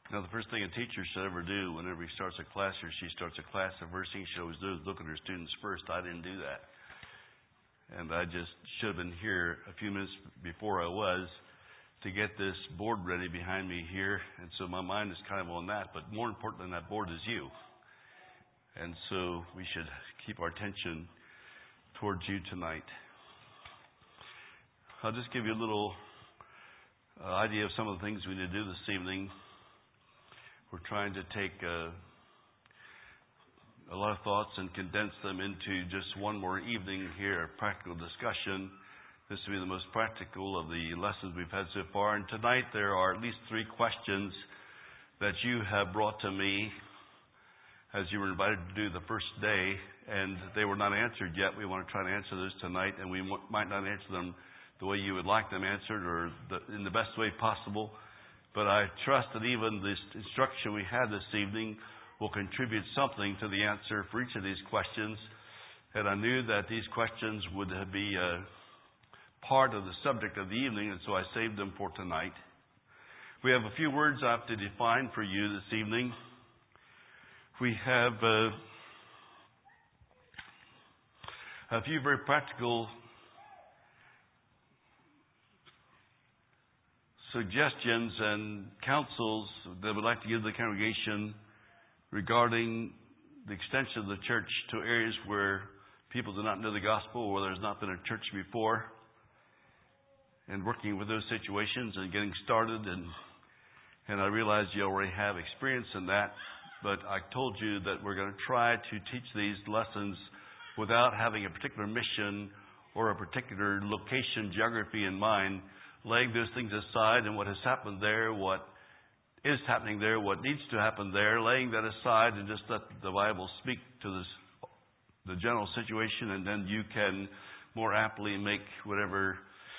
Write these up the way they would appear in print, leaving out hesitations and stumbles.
Now, the first thing a teacher should ever do whenever he starts a class or she starts a class, the first thing she should always do is look at her students first. I didn't do that. And I just should have been here a few minutes before I was to get this board ready behind me here. And so my mind is kind of on that. But more important than that board is you. And so we should keep our attention towards you tonight. I'll just give you a little idea of some of the things we need to do this evening. We're trying to take a lot of thoughts and condense them into just one more evening here, a practical discussion. This will be the most practical of the lessons we've had so far. And tonight there are at least 3 questions that you have brought to me as you were invited to do the first day, and they were not answered yet. We want to try to answer those tonight, and we might not answer them the way you would like them answered or in the best way possible. But I trust that even this instruction we had this evening will contribute something to the answer for each of these questions. And I knew that these questions would be part of the subject of the evening, and so I saved them for tonight. We have a few words I have to define for you this evening. We have a few very practical suggestions and counsels that we'd like to give the congregation regarding the extension of the church to areas where people do not know the gospel or where there's not been a church before, and working with those situations and getting started. And I realize you already have experience in that, but I told you that we're going to try to teach these lessons without having a particular mission or a particular location, geography in mind, laying those things aside and what has happened there, what is happening there, what needs to happen there, laying that aside and just let the Bible speak to the general situation, and then you can more aptly make whatever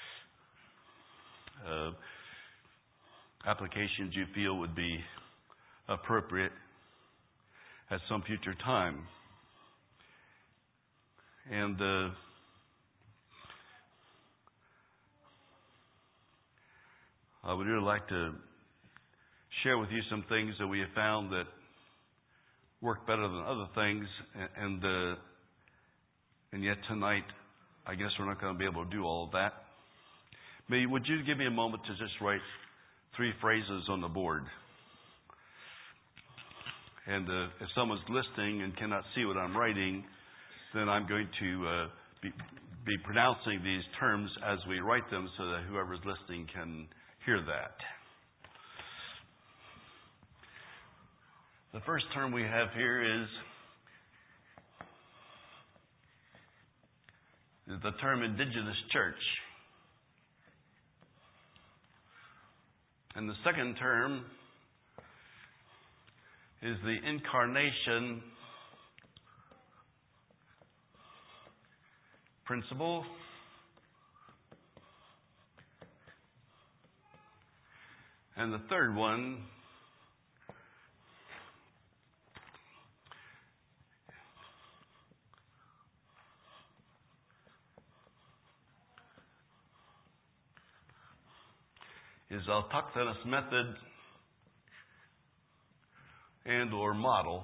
applications you feel would be appropriate at some future time. And I would really like to share with you some things that we have found that work better than other things, and yet tonight, I guess we're not going to be able to do all of that. Would you give me a moment to just write 3 phrases on the board? And if someone's listening and cannot see what I'm writing, then I'm going to be pronouncing these terms as we write them so that whoever's listening can hear that. The first term we have here is the term indigenous church. And the second term is the incarnation principle. And the third one is autochthonous method and or model.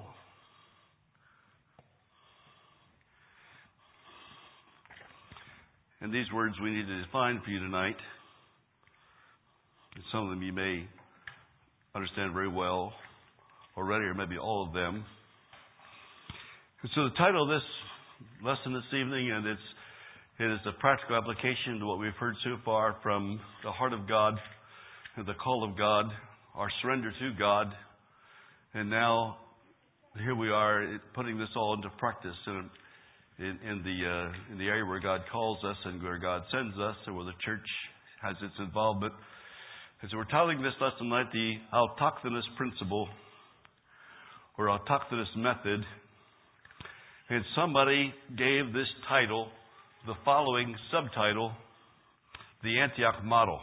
And these words we need to define for you tonight. Some of them you may understand very well already, or maybe all of them. And so the title of this lesson this evening, and it is a practical application to what we've heard so far from the heart of God, and the call of God, our surrender to God, and now here we are putting this all into practice in the area where God calls us and where God sends us, and where the church has its involvement. And so we're titling this lesson tonight the autochthonous principle or autochthonous method. And somebody gave this title the following subtitle: the Antioch Model.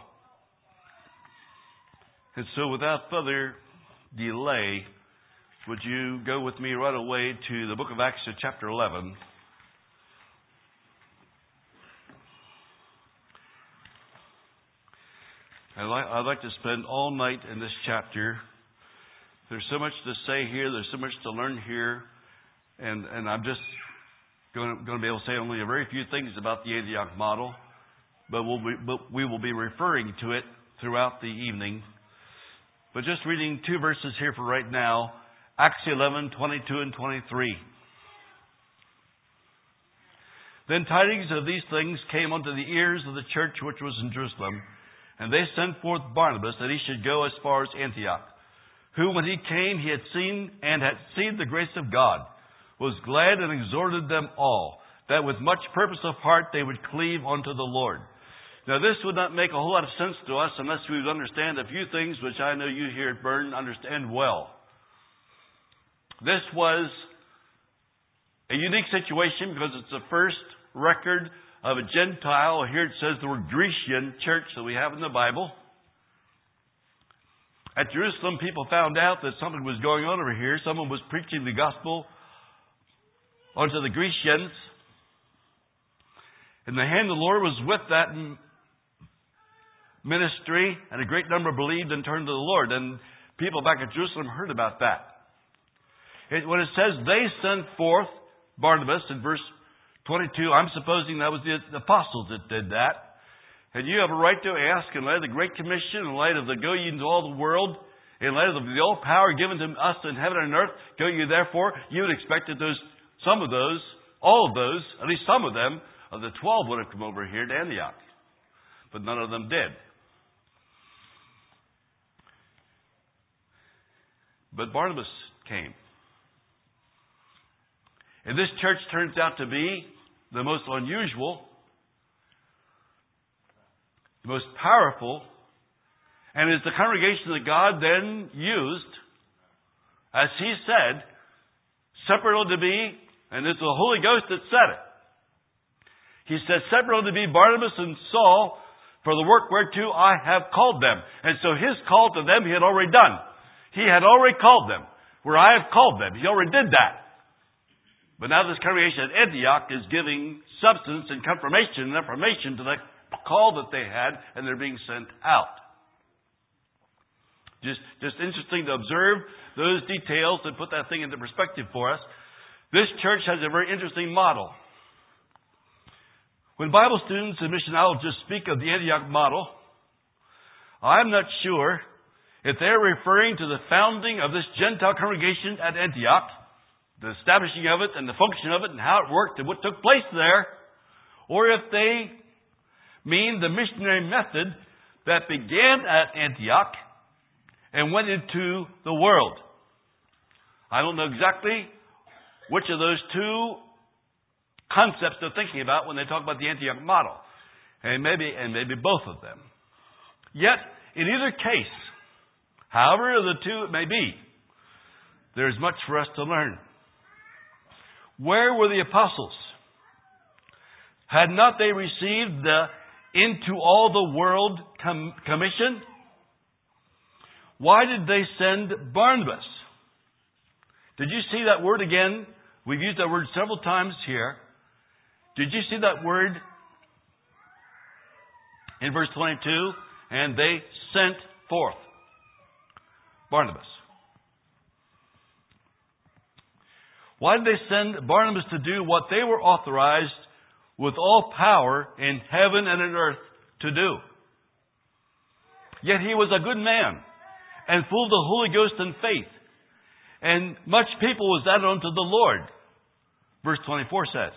And so without further delay, would you go with me right away to the book of Acts chapter 11. I'd like to spend all night in this chapter There's so much to say here. There's so much to learn here. And I'm just going to be able to say only a very few things about the Antioch model. But we will be referring to it throughout the evening. But just reading two verses here for right now. Acts 11, 22 and 23. Then tidings of these things came unto the ears of the church which was in Jerusalem, and they sent forth Barnabas that he should go as far as Antioch, who when he came he had seen the grace of God, was glad and exhorted them all, that with much purpose of heart they would cleave unto the Lord. Now this would not make a whole lot of sense to us unless we would understand a few things which I know you here at Burn understand well. This was a unique situation because it's the first record of a Gentile. Here it says the word Grecian church that we have in the Bible. At Jerusalem, people found out that something was going on over here. Someone was preaching the gospel unto the Grecians. And the hand of the Lord was with that ministry, and a great number believed and turned to the Lord. And people back at Jerusalem heard about that. When it says they sent forth Barnabas in verse 22, I'm supposing that was the apostles that did that. And you have a right to ask, in light of the Great Commission, in light of the go ye into all the world, in light of the old power given to us in heaven and earth, go ye therefore. You would expect that some of those, all of those, at least some of them, of the 12 would have come over here to Antioch. But none of them did. But Barnabas came. And this church turns out to be the most unusual, the most powerful, and is the congregation that God then used, as He said, separate unto me, and it's the Holy Ghost that said it. He said, separate unto me Barnabas and Saul for the work whereto I have called them. And so His call to them He had already done. He had already called them, where I have called them. He already did that. But now this congregation at Antioch is giving substance and confirmation and affirmation to the call that they had, and they're being sent out. Just interesting to observe those details and put that thing into perspective for us. This church has a very interesting model. When Bible students and missiologists speak of the Antioch model, I'm not sure if they're referring to the founding of this Gentile congregation at Antioch, the establishing of it and the function of it and how it worked and what took place there, or if they mean the missionary method that began at Antioch and went into the world. I don't know exactly which of those two concepts they're thinking about when they talk about the Antioch model. And maybe both of them. Yet, in either case, however of the two it may be, there's much for us to learn. Where were the apostles? Had not they received the into all the world commission? Why did they send Barnabas? Did you see that word again? We've used that word several times here. Did you see that word in verse 22? And they sent forth Barnabas. Why did they send Barnabas to do what they were authorized with all power in heaven and in earth to do? Yet he was a good man and full of the Holy Ghost and faith. And much people was added unto the Lord. Verse 24 says,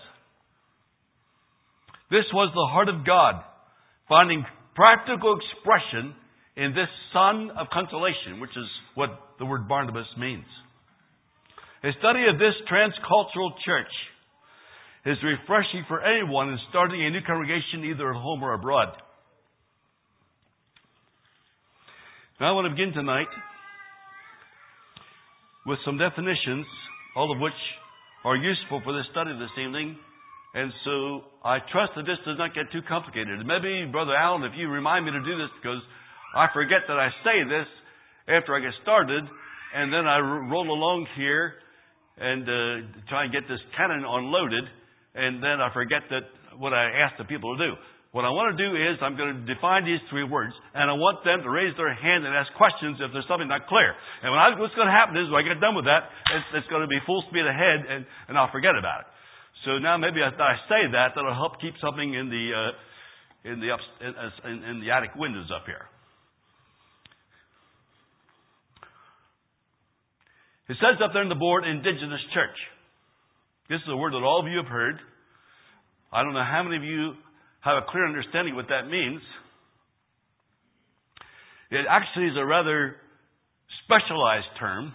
this was the heart of God, finding practical expression in this son of consolation, which is what the word Barnabas means. A study of this transcultural church is refreshing for anyone in starting a new congregation either at home or abroad. Now I want to begin tonight with some definitions, all of which are useful for this study this evening. And so I trust that this does not get too complicated. And maybe, Brother Allen, if you remind me to do this, because I forget that I say this after I get started, and then I roll along here and try and get this cannon unloaded, and then I forget that what I asked the people to do. what I want to do is I'm going to define these three words, and I want them to raise their hand and ask questions if there's something not clear. And what's going to happen is when I get done with that, it's going to be full speed ahead, and I'll forget about it. So now maybe I say that'll help keep something in the attic windows up here. It says up there on the board, indigenous church. This is a word that all of you have heard. I don't know how many of you have a clear understanding what that means. It actually is a rather specialized term.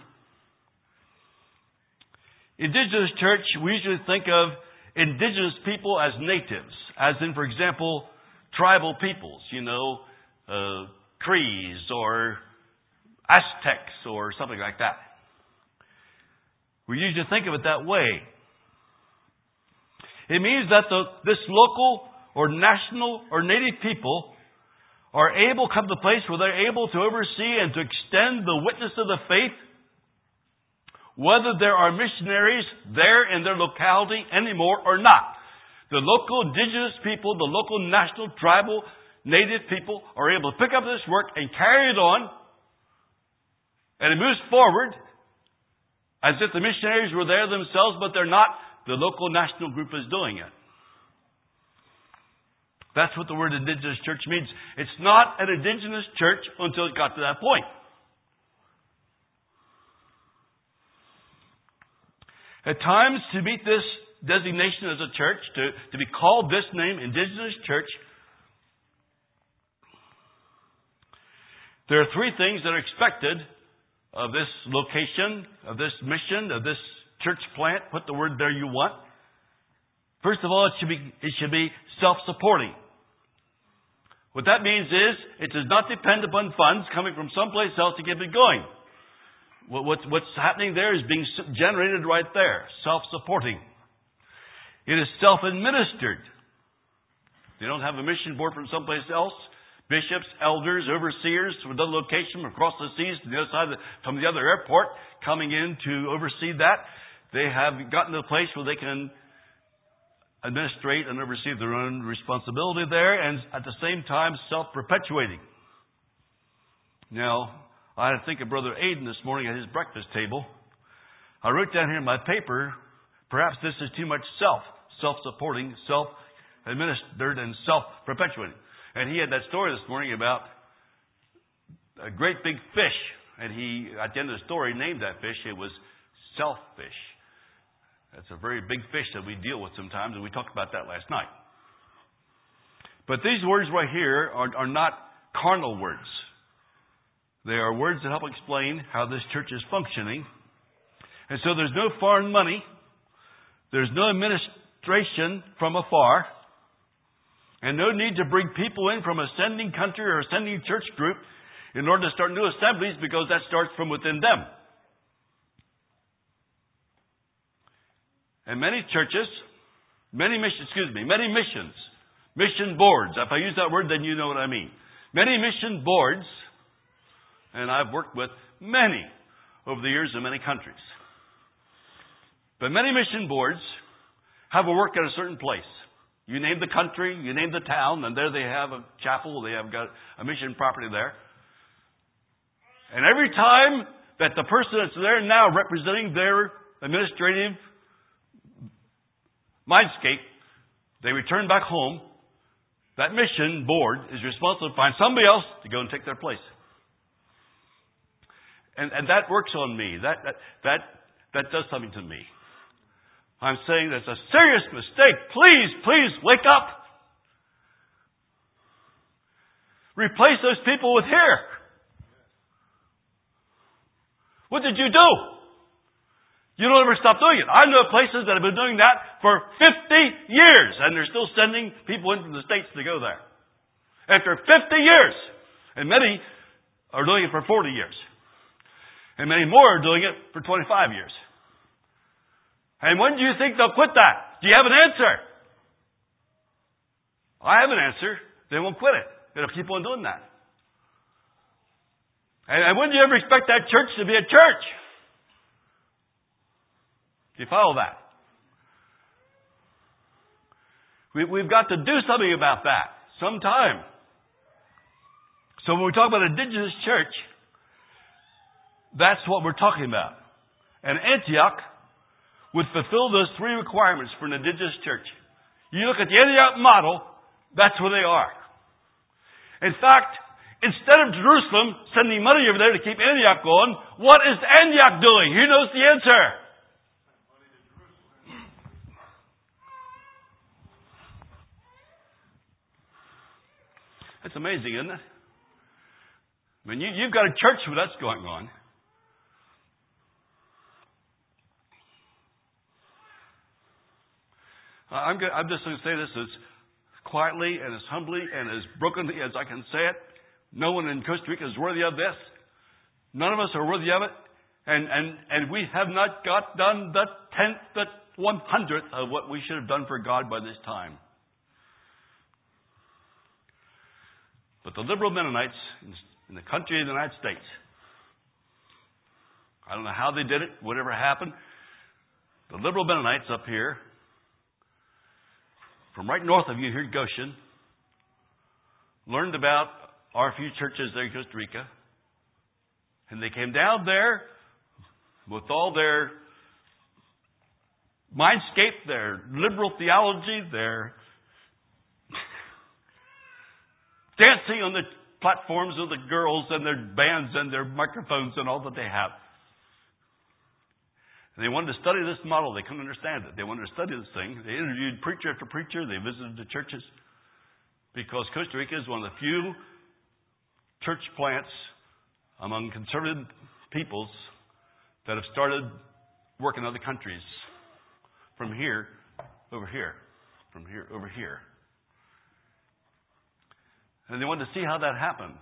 Indigenous church, we usually think of indigenous people as natives, as in, for example, tribal peoples, Crees or Aztecs or something like that. We usually think of it that way. It means that this local or national or native people are able to come to a place where they're able to oversee and to extend the witness of the faith, whether there are missionaries there in their locality anymore or not. The local indigenous people, the local national, tribal, native people are able to pick up this work and carry it on, and it moves forward as if the missionaries were there themselves, but they're not. The local national group is doing it. That's what the word indigenous church means. It's not an indigenous church until it got to that point. At times, to meet this designation as a church, to be called this name, indigenous church, there are three things that are expected of this location, of this mission, of this church plant. Put the word there you want. First of all, it should be self-supporting. What that means is, it does not depend upon funds coming from someplace else to keep it going. What's happening there is being generated right there. Self-supporting. It is self-administered. They don't have a mission board from someplace else. Bishops, elders, overseers from another location from across the seas to the other side from the other airport coming in to oversee that. They have gotten to a place where they can administrate and oversee their own responsibility there, and at the same time self-perpetuating. Now, I had to think of Brother Aiden this morning at his breakfast table. I wrote down here in my paper, perhaps this is too much self-supporting, self-administered, and self-perpetuating. And he had that story this morning about a great big fish, and he, at the end of the story, named that fish. It was selfish. That's a very big fish that we deal with sometimes, and we talked about that last night. But these words right here are not carnal words. They are words that help explain how this church is functioning. And so there's no foreign money. There's no administration from afar. And no need to bring people in from a sending country or a sending church group in order to start new assemblies, because that starts from within them. And many churches, many missions, mission boards. If I use that word, then you know what I mean. Many mission boards, and I've worked with many over the years in many countries. But many mission boards have a work at a certain place. You name the country, you name the town, and there they have a chapel, they have got a mission property there. And every time that the person that's there now representing their administrative mindscape, they return back home, that mission board is responsible to find somebody else to go and take their place. And that works on me. That does something to me. I'm saying that's a serious mistake. Please, wake up. Replace those people with here. What did you do? You don't ever stop doing it. I know places that have been doing that for 50 years, and they're still sending people in from the States to go there. After 50 years. And many are doing it for 40 years. And many more are doing it for 25 years. And when do you think they'll quit that? Do you have an answer? I have an answer. They won't quit it. They'll keep on doing that. And when do you ever expect that church to be a church? Do you follow that? We've got to do something about that. some time. So when we talk about indigenous church, that's what we're talking about. And Antioch would fulfill those three requirements for an indigenous church. You look at the Antioch model, that's where they are. In fact, instead of Jerusalem sending money over there to keep Antioch going, what is Antioch doing? Who knows the answer? That's amazing, isn't it? I mean, you've got a church where that's going on. I'm just going to say this as quietly and as humbly and as brokenly as I can say it. No one in Costa Rica is worthy of this. None of us are worthy of it. And we have not got done the 10th, the 100th of what we should have done for God by this time. But the liberal Mennonites in the country of the United States, I don't know how they did it, whatever happened. The liberal Mennonites up here, from right north of you here at Goshen, learned about our few churches there in Costa Rica. And they came down there with all their mindscape, their liberal theology, their dancing on the platforms of the girls and their bands and their microphones and all that they have. And they wanted to study this model. They couldn't understand it. They wanted to study this thing. They interviewed preacher after preacher. They visited the churches. Because Costa Rica is one of the few church plants among conservative peoples that have started work in other countries. From here, over here. From here, over here. And they wanted to see how that happened.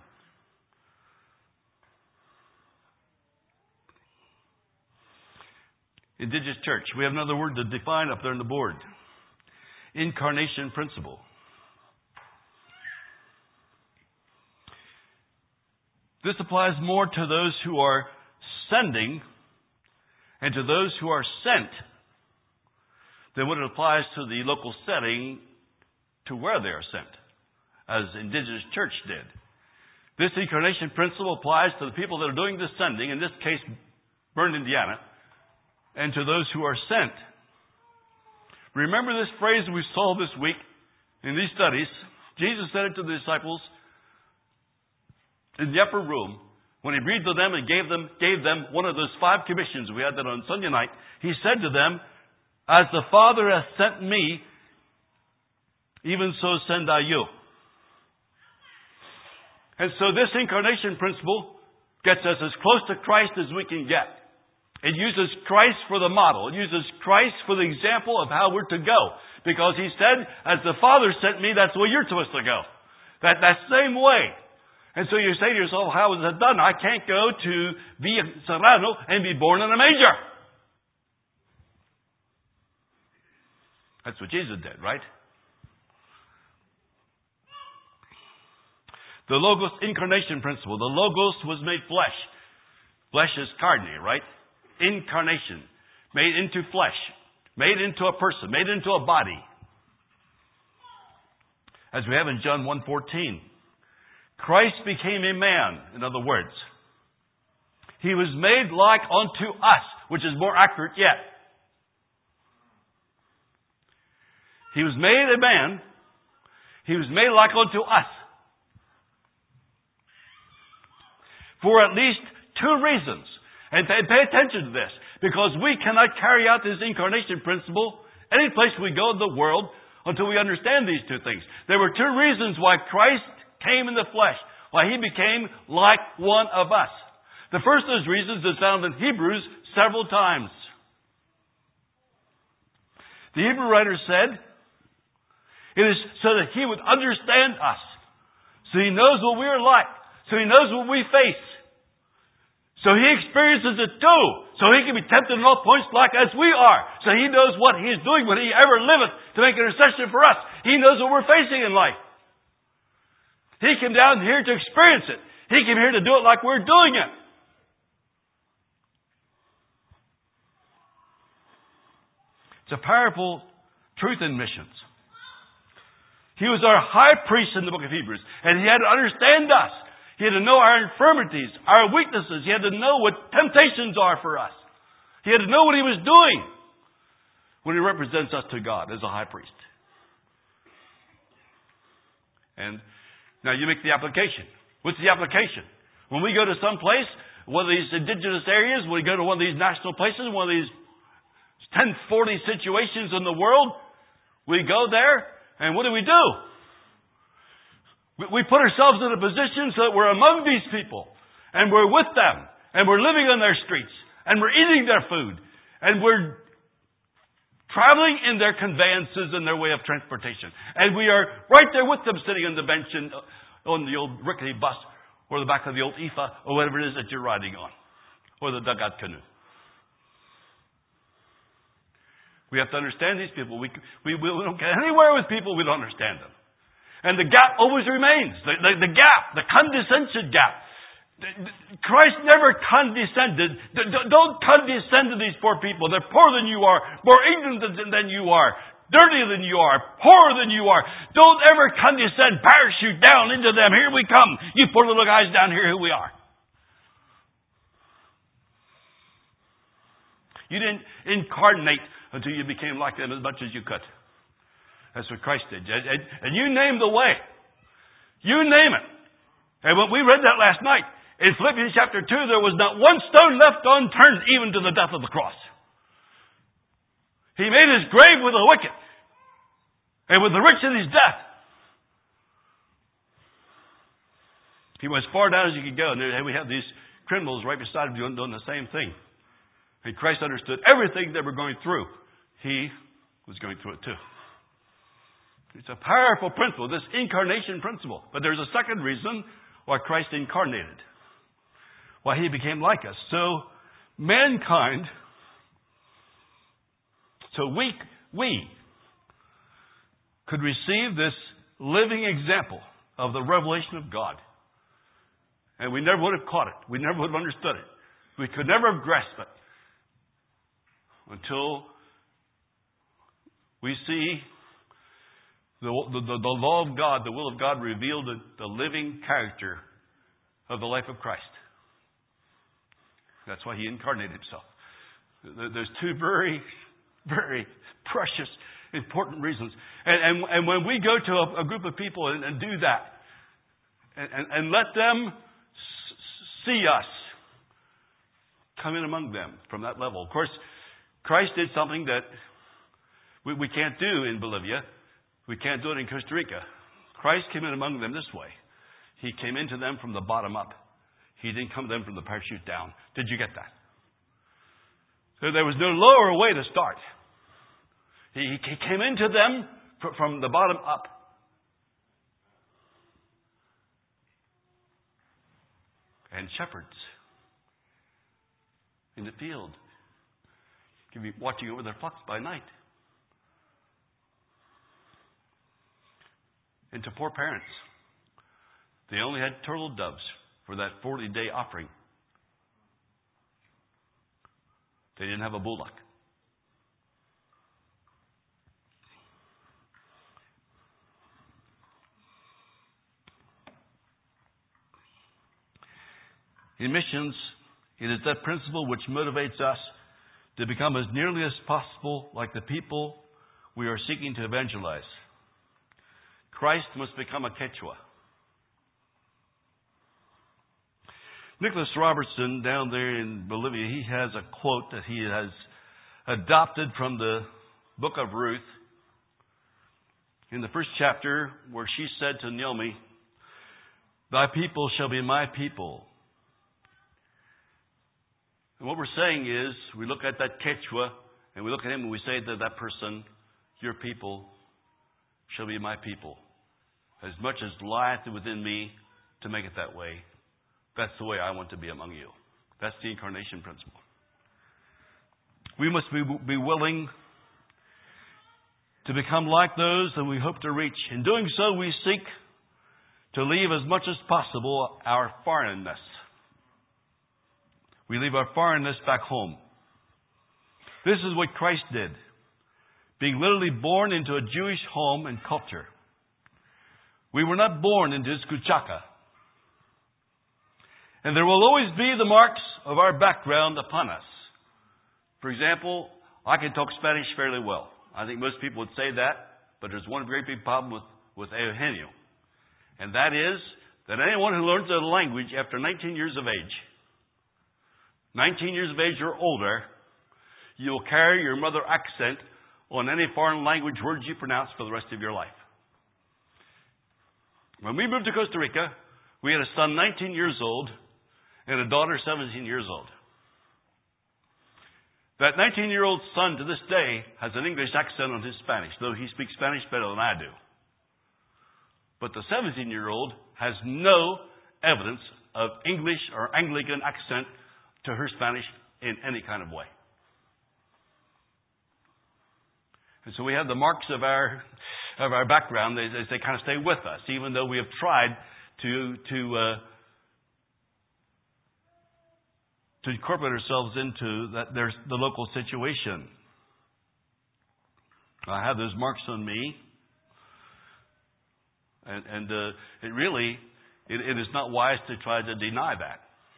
Indigenous church. We have another word to define up there on the board. Incarnation principle. This applies more to those who are sending and to those who are sent than what it applies to the local setting to where they are sent, as Indigenous church did. This incarnation principle applies to the people that are doing the sending, in this case, Bern, Indiana, and to those who are sent. Remember this phrase we saw this week in these studies. Jesus said it to the disciples in the upper room when he breathed to them and gave them one of those 5 commissions. We had that on Sunday night. He said to them, "As the Father hath sent me, even so send I you." And so this incarnation principle gets us as close to Christ as we can get. It uses Christ for the model. It uses Christ for the example of how we're to go. Because he said, "As the Father sent me, that's the way you're supposed to go." That same way. And so you say to yourself, how is that done? I can't go to Villa Serrano and be born in a manger. That's what Jesus did, right? The Logos incarnation principle. The Logos was made flesh. Flesh is carne, right? Incarnation. Made into flesh. Made into a person. Made into a body. As we have in John 1:14. Christ became a man, in other words. He was made like unto us, which is more accurate yet. He was made a man. He was made like unto us. For at least 2 reasons. And pay attention to this. Because we cannot carry out this incarnation principle any place we go in the world until we understand these 2 things. There were 2 reasons why Christ came in the flesh. Why he became like one of us. The first of those reasons is found in Hebrews several times. The Hebrew writer said, it is so that he would understand us. So he knows what we are like. So he knows what we face. So he experiences it too. So he can be tempted in all points like as we are. So he knows what he is doing when he ever liveth to make intercession for us. He knows what we're facing in life. He came down here to experience it. He came here to do it like we're doing it. It's a powerful truth in missions. He was our high priest in the book of Hebrews. And He had to understand us. He had to know our infirmities, our weaknesses. He had to know what temptations are for us. He had to know what He was doing when He represents us to God as a high priest. And now you make the application. What's the application? When we go to some place, one of these indigenous areas, when we go to one of these national places, one of these 1040 situations in the world, we go there, and what do? We put ourselves in a position so that we're among these people, and we're with them, and we're living on their streets, and we're eating their food, and we're traveling in their conveyances and their way of transportation. And we are right there with them, sitting on the bench and on the old rickety bus, or the back of the old Ifa, or whatever it is that you're riding on, or the dugout canoe. We have to understand these people. We don't get anywhere with people we don't understand them. And the gap always remains. The gap, the condescension gap. Christ never condescended. Don't condescend to these poor people. They're poorer than you are, more ignorant than you are, dirtier than you are, poorer than you are. Don't ever condescend, parachute down into them. Here we come. You poor little guys down here, here we are. You didn't incarnate until you became like them as much as you could. That's what Christ did. And you name the way. You name it. And when we read that last night, in Philippians chapter 2, there was not one stone left unturned, even to the death of the cross. He made His grave with the wicked, and with the rich in His death. He went as far down as He could go. And we have these criminals right beside Him doing the same thing. And Christ understood everything they were going through. He was going through it too. It's a powerful principle, this incarnation principle. But there's a second reason why Christ incarnated. Why He became like us. So mankind, we could receive this living example of the revelation of God. And we never would have caught it. We never would have understood it. We could never have grasped it until we see the law of God, the will of God revealed in the living character of the life of Christ. That's why He incarnated Himself. There's two very, very precious, important reasons. And when we go to a group of people and do that, and let them see us come in among them from that level. Of course, Christ did something that we can't do in Bolivia. We can't do it in Costa Rica. Christ came in among them this way. He came into them from the bottom up. He didn't come to them from the parachute down. Did you get that? So there was no lower way to start. He came into them from the bottom up. And shepherds in the field can be watching over their flocks by night. And to poor parents, they only had turtle doves for that 40-day offering. They didn't have a bullock. In missions, it is that principle which motivates us to become as nearly as possible like the people we are seeking to evangelize. Christ must become a Quechua. Nicholas Robertson down there in Bolivia, he has a quote that he has adopted from the book of Ruth. In the first chapter, where she said to Naomi, "Thy people shall be my people." And what we're saying is, we look at that Quechua, and we look at him and we say to that person, "Your people shall be my people." As much as lieth within me to make it that way, that's the way I want to be among you. That's the incarnation principle. We must be willing to become like those that we hope to reach. In doing so, we seek to leave as much as possible our foreignness. We leave our foreignness back home. This is what Christ did. Being literally born into a Jewish home and culture. We were not born into Escuchaca. And there will always be the marks of our background upon us. For example, I can talk Spanish fairly well. I think most people would say that, but there's one great big problem with Eugenio. And that is that anyone who learns a language after 19 years of age, 19 years of age or older, you will carry your mother accent on any foreign language words you pronounce for the rest of your life. When we moved to Costa Rica, we had a son 19 years old and a daughter 17 years old. That 19-year-old son to this day has an English accent on his Spanish, though he speaks Spanish better than I do. But the 17-year-old has no evidence of English or Anglican accent to her Spanish in any kind of way. And so we have the marks of our background as they kind of stay with us, even though we have tried to incorporate ourselves into the local situation. I have those marks on me, and it really is not wise to try to deny that.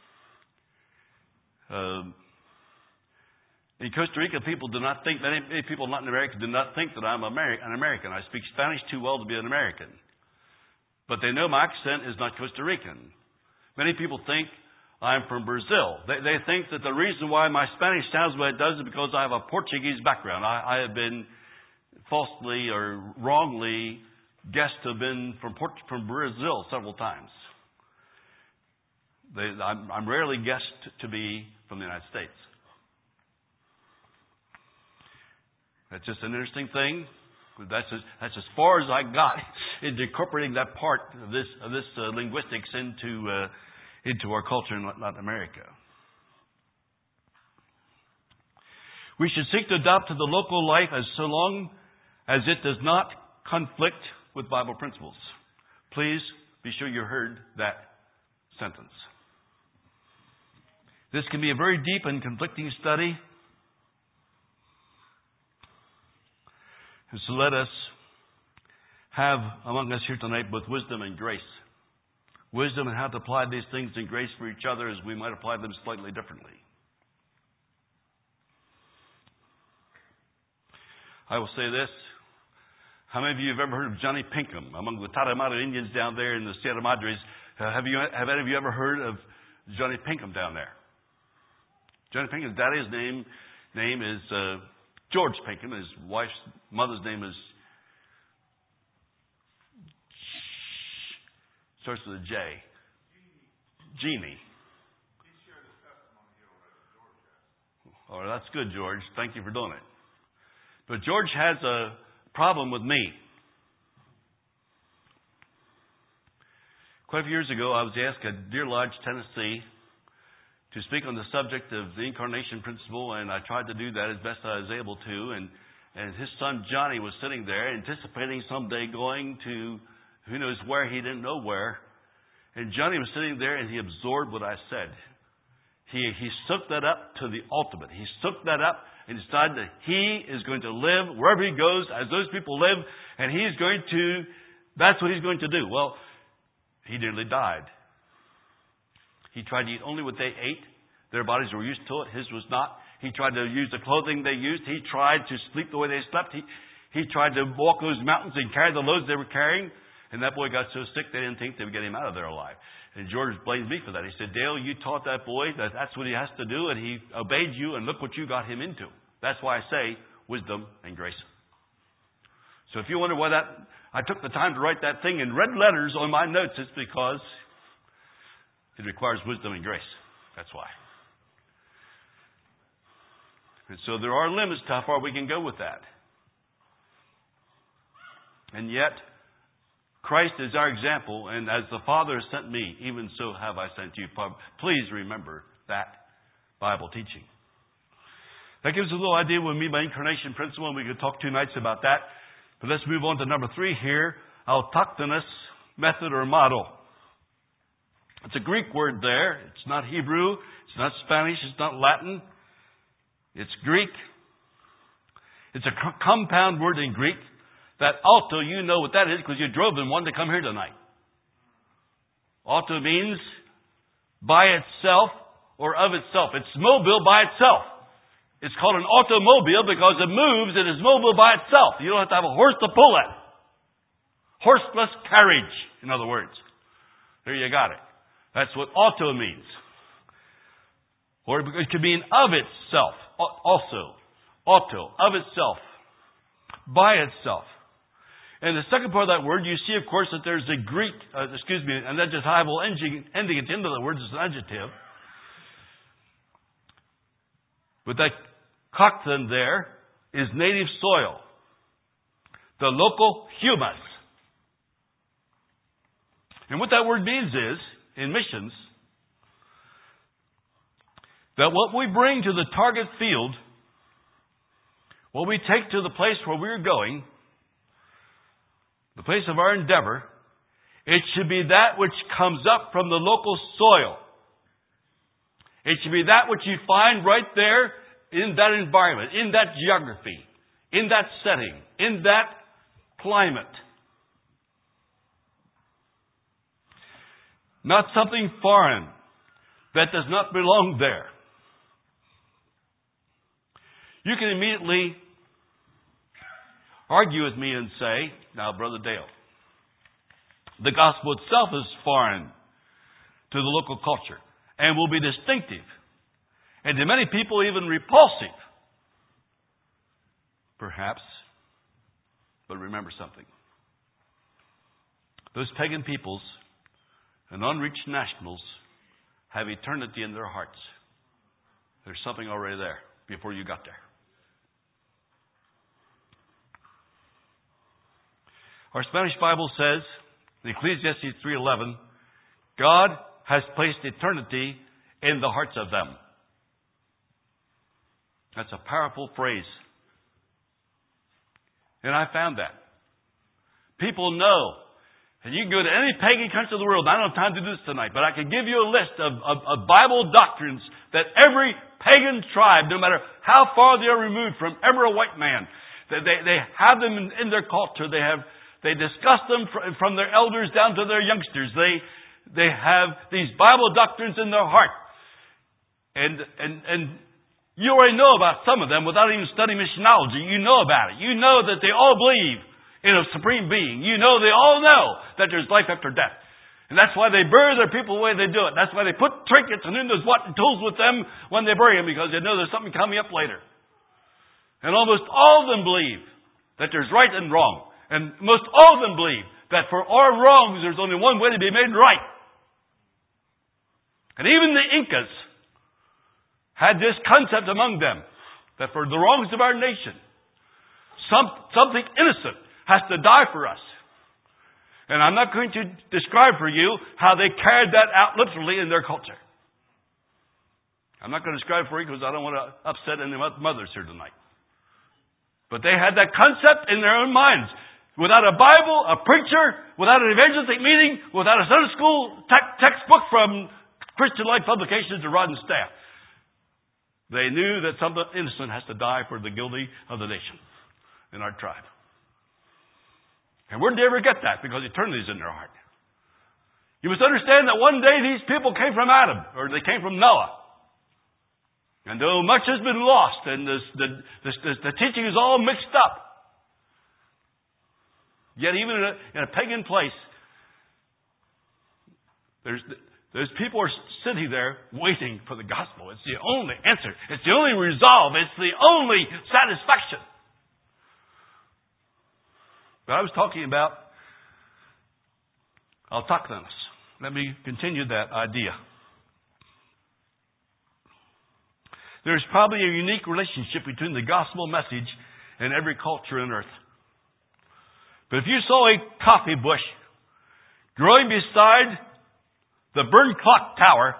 In Costa Rica, people do not think, many people not in America do not think that I'm an American. I speak Spanish too well to be an American. But they know my accent is not Costa Rican. Many people think I'm from Brazil. They think that the reason why my Spanish sounds the way it does is because I have a Portuguese background. I have been falsely or wrongly guessed to have been from Brazil several times. I'm rarely guessed to be from the United States. That's just an interesting thing. That's as far as I got into incorporating that part of this linguistics into our culture in Latin America. We should seek to adopt to the local life as so long as it does not conflict with Bible principles. Please be sure you heard that sentence. This can be a very deep and conflicting study. And so let us have among us here tonight both wisdom and grace. Wisdom and how to apply these things and grace for each other as we might apply them slightly differently. I will say this. How many of you have ever heard of Johnny Pinkham among the Tarahumara Indians down there in the Sierra Madres? Have any of you ever heard of Johnny Pinkham down there? Johnny Pinkham's daddy's name is George Pinkham. His mother's name is starts with a J. Jeannie. Oh, that's good, George. Thank you for doing it. But George has a problem with me. Quite a few years ago, I was asked at Deer Lodge, Tennessee, to speak on the subject of the incarnation principle, and I tried to do that as best I was able to. And his son Johnny was sitting there, anticipating someday going to who knows where, he didn't know where. And Johnny was sitting there, and he absorbed what I said. He soaked that up to the ultimate. He soaked that up and decided that he is going to live wherever he goes as those people live, and that's what he's going to do. Well, he nearly died. He tried to eat only what they ate. Their bodies were used to it. His was not. He tried to use the clothing they used. He tried to sleep the way they slept. He tried to walk those mountains and carry the loads they were carrying. And that boy got so sick they didn't think they would get him out of there alive. And George blamed me for that. He said, Dale, you taught that boy that that's what he has to do, and he obeyed you, and look what you got him into. That's why I say wisdom and grace. So if you wonder why I took the time to write that thing in red letters on my notes, it's because it requires wisdom and grace. That's why. And so there are limits to how far we can go with that. And yet, Christ is our example, and as the Father has sent me, even so have I sent you. Please remember that Bible teaching. That gives us a little idea what we mean by incarnation principle, and we could talk 2 nights about that. But let's move on to number 3 here, autochthonous method or model. It's a Greek word there. It's not Hebrew. It's not Spanish. It's not Latin. It's Greek. It's a compound word in Greek. That auto, you know what that is because you drove in one to come here tonight. Auto means by itself or of itself. It's mobile by itself. It's called an automobile because it moves and is mobile by itself. You don't have to have a horse to pull it. Horseless carriage, in other words. There you got it. That's what auto means. Or it could mean of itself also. Auto, of itself. By itself. And the second part of that word, you see, of course, that there's a Greek, an adjectival ending at the end of the word is an adjective. But that koktan there is native soil. The local humus. And what that word means is, in missions, that what we bring to the target field, what we take to the place where we're going, the place of our endeavor, it should be that which comes up from the local soil. It should be that which you find right there in that environment, in that geography, in that setting, in that climate. Not something foreign that does not belong there. You can immediately argue with me and say, now, Brother Dale, the gospel itself is foreign to the local culture and will be distinctive and to many people even repulsive. Perhaps. But remember something. Those pagan peoples and unreached nationals have eternity in their hearts. There's something already there before you got there. Our Spanish Bible says, in Ecclesiastes 3:11, God has placed eternity in the hearts of them. That's a powerful phrase. And I found that. People know. And you can go to any pagan country of the world. I don't have time to do this tonight, but I can give you a list of Bible doctrines that every pagan tribe, no matter how far they are removed from ever a white man, they have them in their culture. They discuss them from their elders down to their youngsters. They have these Bible doctrines in their heart. And you already know about some of them without even studying missionology. You know about it. You know that they all believe in a supreme being. You know they all know that there's life after death. And that's why they bury their people the way they do it. That's why they put trinkets and who knows what and tools with them when they bury them, because they know there's something coming up later. And almost all of them believe that there's right and wrong. And most all of them believe that for our wrongs, there's only one way to be made right. And even the Incas had this concept among them, that for the wrongs of our nation, something innocent has to die for us. And I'm not going to describe for you how they carried that out literally in their culture. I'm not going to describe for you because I don't want to upset any mothers here tonight. But they had that concept in their own minds. Without a Bible, a preacher, without an evangelistic meeting, without a Sunday school textbook from Christian Life Publications or Rod and Staff. They knew that something innocent has to die for the guilty of the nation in our tribe. And where did they ever get that? Because eternity is in their heart. You must understand that one day these people came from Adam, or they came from Noah. And though much has been lost and the teaching is all mixed up, yet even in a pagan place, those people are sitting there waiting for the gospel. It's the only answer. It's the only resolve. It's the only satisfaction. But I was talking about autochthonous. Let me continue that idea. There's probably a unique relationship between the gospel message and every culture on earth. But if you saw a coffee bush growing beside the burned clock tower,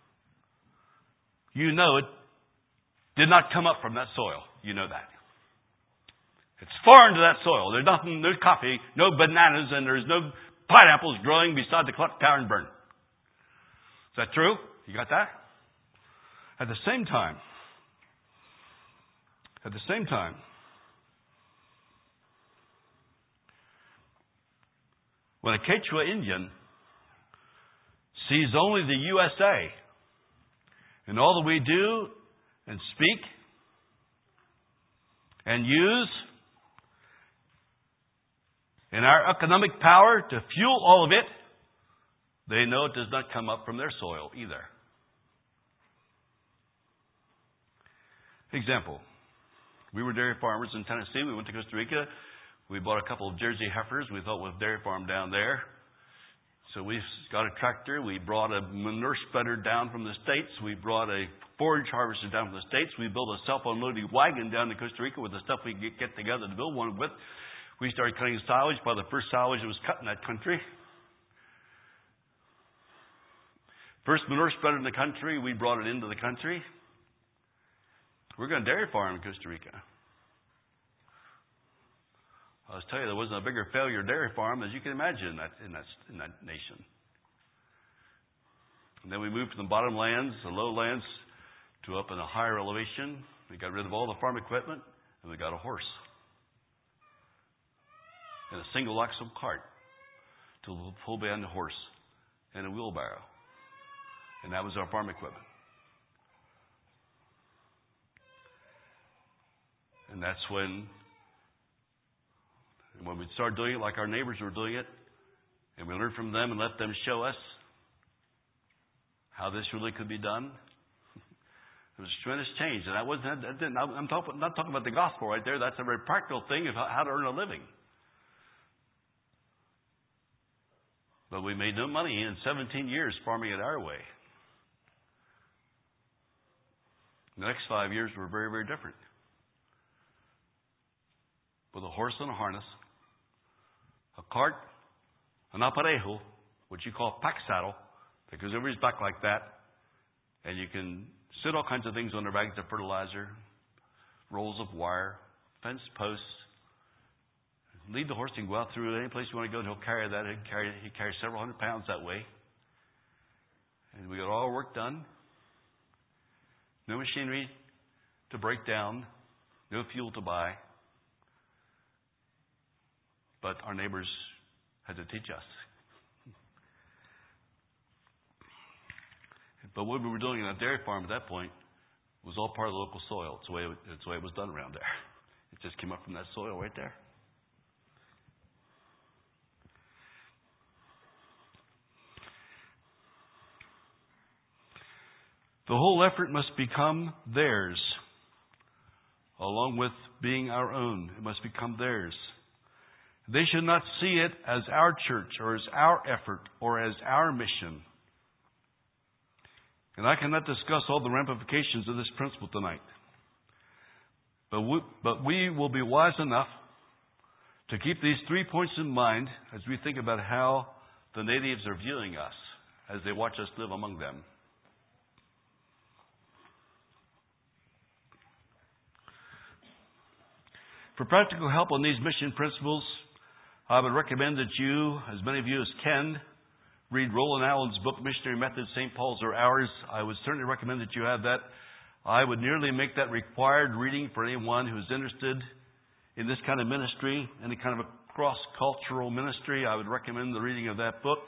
you know it did not come up from that soil. You know that. It's foreign to that soil. There's nothing, there's coffee, no bananas, and there's no pineapples growing beside the clock tower in Bern. Is that true? You got that? At the same time, When a Quechua Indian sees only the USA and all that we do and speak and use and our economic power to fuel all of it, they know it does not come up from their soil either. Example, we were dairy farmers in Tennessee. We went to Costa Rica. We bought a couple of Jersey heifers. We thought we'd dairy farm down there. So we got a tractor. We brought a manure spreader down from the States. We brought a forage harvester down from the States. We built a self-unloading wagon down to Costa Rica with the stuff we could get together to build one with. We started cutting silage. By the first silage that was cut in that country. First manure spreader in the country, we brought it into the country. We're going to dairy farm in Costa Rica. I'll tell you, there wasn't a bigger failure dairy farm as you can imagine in that nation. And then we moved from the bottomlands, the lowlands, to up in a higher elevation. We got rid of all the farm equipment, and we got a horse. And a single axle cart to pull behind the horse, and a wheelbarrow. And that was our farm equipment. And that's when we started doing it like our neighbors were doing it, and we learned from them and let them show us how this really could be done, it was a tremendous change. And I'm not talking about the gospel right there. That's a very practical thing of how to earn a living. But we made no money in 17 years farming it our way. The next 5 years were very, very different. With a horse and a harness, a cart, an aparejo, what you call pack saddle, that goes over his back like that, and you can sit all kinds of things on the bags of fertilizer, rolls of wire, fence posts. Lead the horse and go out through any place you want to go, and he'll carry that. He carries several hundred pounds that way. And we got all our work done. No machinery to break down, no fuel to buy. But our neighbors had to teach us. But what we were doing in a dairy farm at that point was all part of the local soil. It's the way it was done around there. It just came up from that soil right there. The whole effort must become theirs, along with being our own. It must become theirs. They should not see it as our church or as our effort or as our mission. And I cannot discuss all the ramifications of this principle tonight. But we will be wise enough to keep these 3 points in mind as we think about how the natives are viewing us as they watch us live among them. For practical help on these mission principles, I would recommend that you, as many of you as can, read Roland Allen's book, Missionary Methods, St. Paul's or Ours. I would certainly recommend that you have that. I would nearly make that required reading for anyone who is interested in this kind of ministry, any kind of a cross-cultural ministry. I would recommend the reading of that book.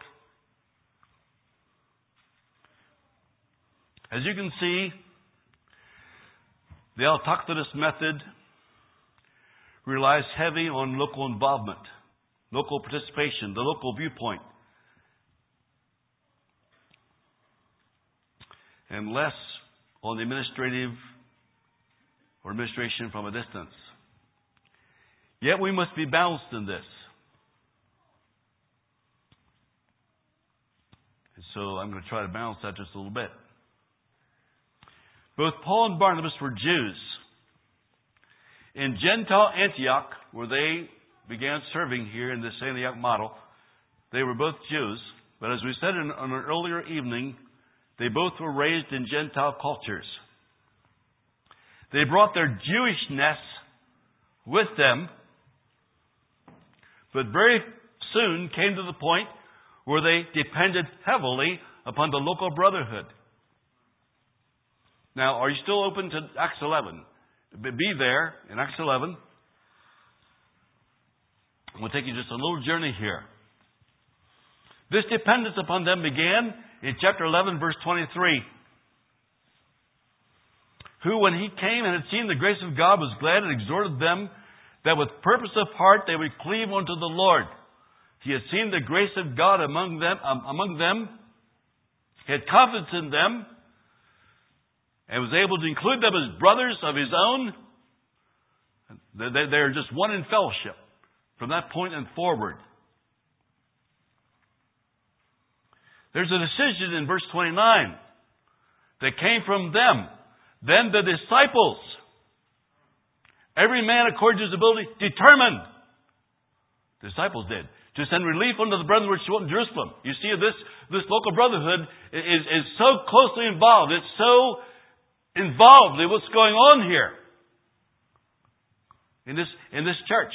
As you can see, the autochthonous method relies heavy on local involvement, local participation, the local viewpoint, and less on the administration from a distance. Yet we must be balanced in this. And so I'm going to try to balance that just a little bit. Both Paul and Barnabas were Jews. In Gentile Antioch, where they began serving here in this Antioch model, they were both Jews. But as we said on an earlier evening, they both were raised in Gentile cultures. They brought their Jewishness with them, but very soon came to the point where they depended heavily upon the local brotherhood. Now, are you still open to Acts 11? Be there in Acts 11. We'll take you just a little journey here. This dependence upon them began in chapter 11, verse 23. Who, when he came and had seen the grace of God, was glad and exhorted them that with purpose of heart they would cleave unto the Lord. He had seen the grace of God among them. He had confidence in them and was able to include them as brothers of his own. They're just one in fellowship from that point and forward. There's a decision in verse 29 that came from them. Then the disciples, every man according to his ability, determined, the disciples did, to send relief unto the brethren which dwelt in Jerusalem. You see, this local brotherhood is so closely involved. It's so involved in what's going on here in this church.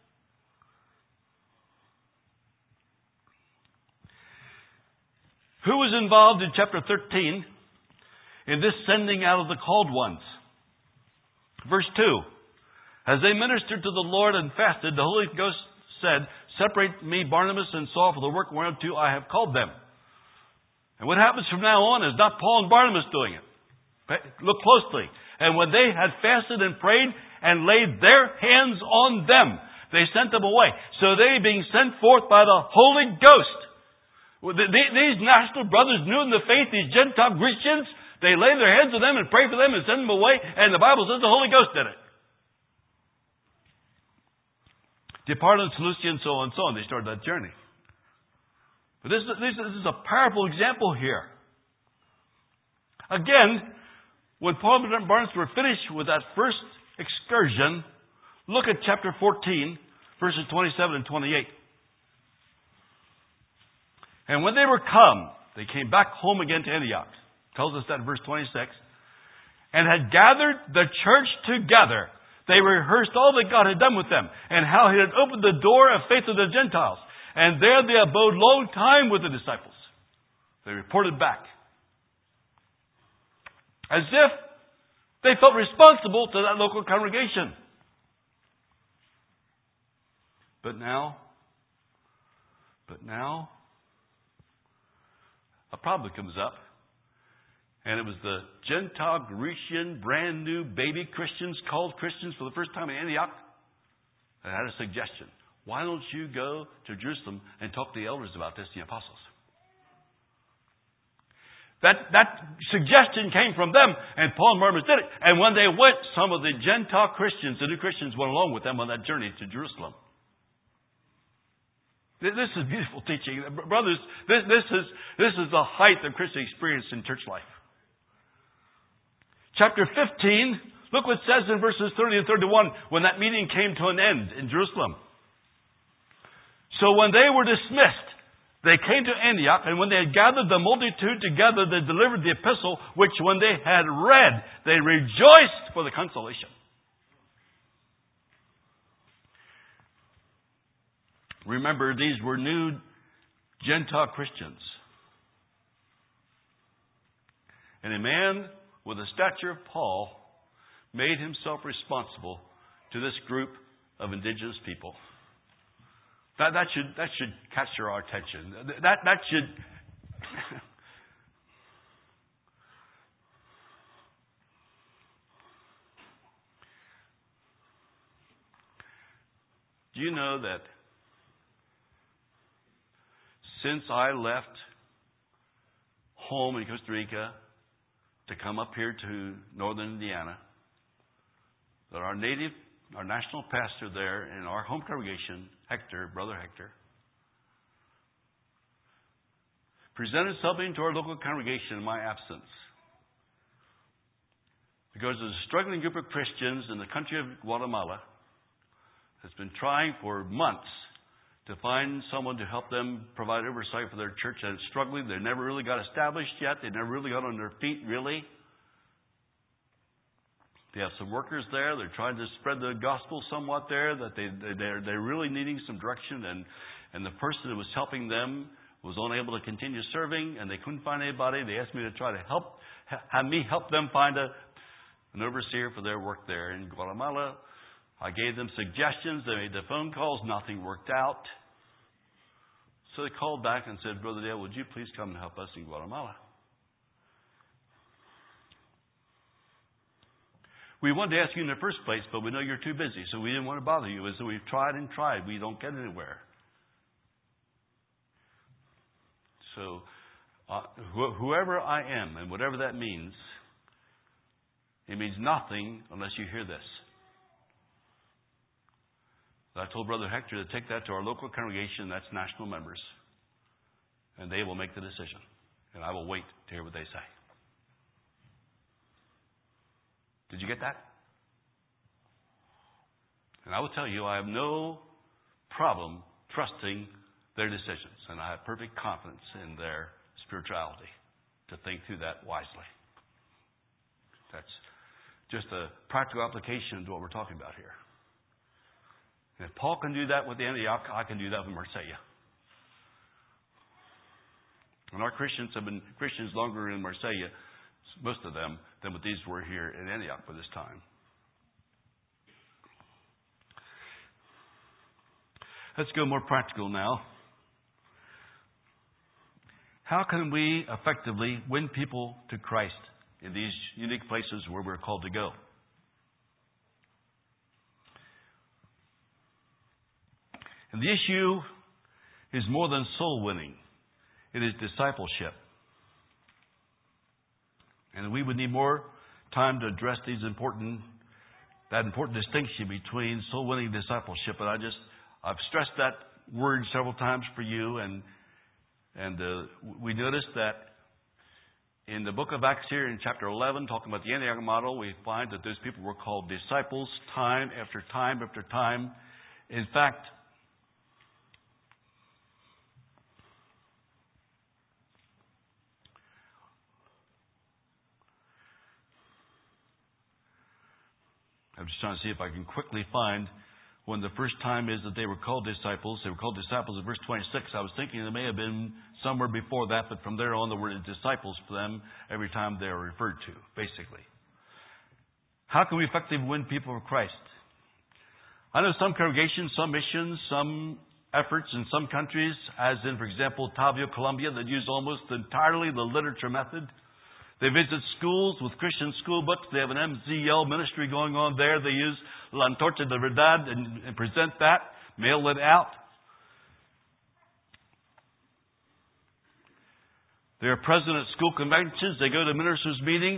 Who was involved in chapter 13 in this sending out of the called ones? Verse 2. As they ministered to the Lord and fasted, the Holy Ghost said, Separate me, Barnabas and Saul, for the work whereunto I have called them. And what happens from now on is not Paul and Barnabas doing it. Look closely. And when they had fasted and prayed and laid their hands on them, they sent them away. So they, being sent forth by the Holy Ghost. These national brothers new in the faith, these Gentile Christians, they lay their hands on them and pray for them and send them away. And the Bible says the Holy Ghost did it. Departed Seleucia and so on and so on. They started that journey. But this is a powerful example here. Again, when Paul and Barnabas were finished with that first excursion, look at chapter 14, verses 27 and 28. And when they were come, they came back home again to Antioch. Tells us that in verse 26. And had gathered the church together. They rehearsed all that God had done with them, and how He had opened the door of faith to the Gentiles. And there they abode long time with the disciples. They reported back. As if they felt responsible to that local congregation. But now, a problem comes up. And it was the Gentile, Grecian, brand new baby Christians, called Christians for the first time in Antioch, that had a suggestion. Why don't you go to Jerusalem and talk to the elders about this, the apostles? That suggestion came from them, and Paul and Barnabas did it. And when they went, some of the Gentile Christians, the new Christians, went along with them on that journey to Jerusalem. This is beautiful teaching. Brothers, this is the height of Christian experience in church life. Chapter 15, look what it says in verses 30 and 31 when that meeting came to an end in Jerusalem. So when they were dismissed, they came to Antioch, and when they had gathered the multitude together, they delivered the epistle, which when they had read, they rejoiced for the consolation. Remember, these were new Gentile Christians. And a man with the stature of Paul made himself responsible to this group of indigenous people. That should capture our attention. That should Do you know that since I left home in Costa Rica to come up here to northern Indiana, that our national pastor there in our home congregation, Brother Hector, presented something to our local congregation in my absence. Because there's a struggling group of Christians in the country of Guatemala that's been trying for months to find someone to help them provide oversight for their church, and it's struggling. They never really got established yet. They never really got on their feet, really. They have some workers there. They're trying to spread the gospel somewhat there, that they're really needing some direction. And the person that was helping them was unable to continue serving, and they couldn't find anybody. They asked me to try to have me help them find an overseer for their work there in Guatemala. I gave them suggestions. They made the phone calls. Nothing worked out. So they called back and said, Brother Dale, would you please come and help us in Guatemala? We wanted to ask you in the first place, but we know you're too busy, so we didn't want to bother you. So we've tried and tried. We don't get anywhere. So whoever I am, and whatever that means, it means nothing unless you hear this. I told Brother Hector to take that to our local congregation, that's national members, and they will make the decision. And I will wait to hear what they say. Did you get that? And I will tell you, I have no problem trusting their decisions, and I have perfect confidence in their spirituality to think through that wisely. That's just a practical application to what we're talking about here. And if Paul can do that with Antioch, I can do that with Marseille. And our Christians have been Christians longer in Marseille, most of them, than what these were here in Antioch by this time. Let's go more practical now. How can we effectively win people to Christ in these unique places where we're called to go? And the issue is more than soul winning. It is discipleship. And we would need more time to address that important distinction between soul winning and discipleship. But I've stressed that word several times for you, and we noticed that in the book of Acts here in chapter 11, talking about the Antioch model, we find that those people were called disciples time after time after time. In fact, I'm just trying to see if I can quickly find when the first time is that they were called disciples. They were called disciples in verse 26. I was thinking it may have been somewhere before that, but from there on the word is disciples for them every time they are referred to, basically. How can we effectively win people for Christ? I know some congregations, some missions, some efforts in some countries, as in, for example, Tavio, Colombia, that use almost entirely the literature method. They visit schools with Christian school books. They have an MZL ministry going on there. They use La Antorcha de Verdad and present that, mail it out. They are present at school conventions. They go to ministers' meetings.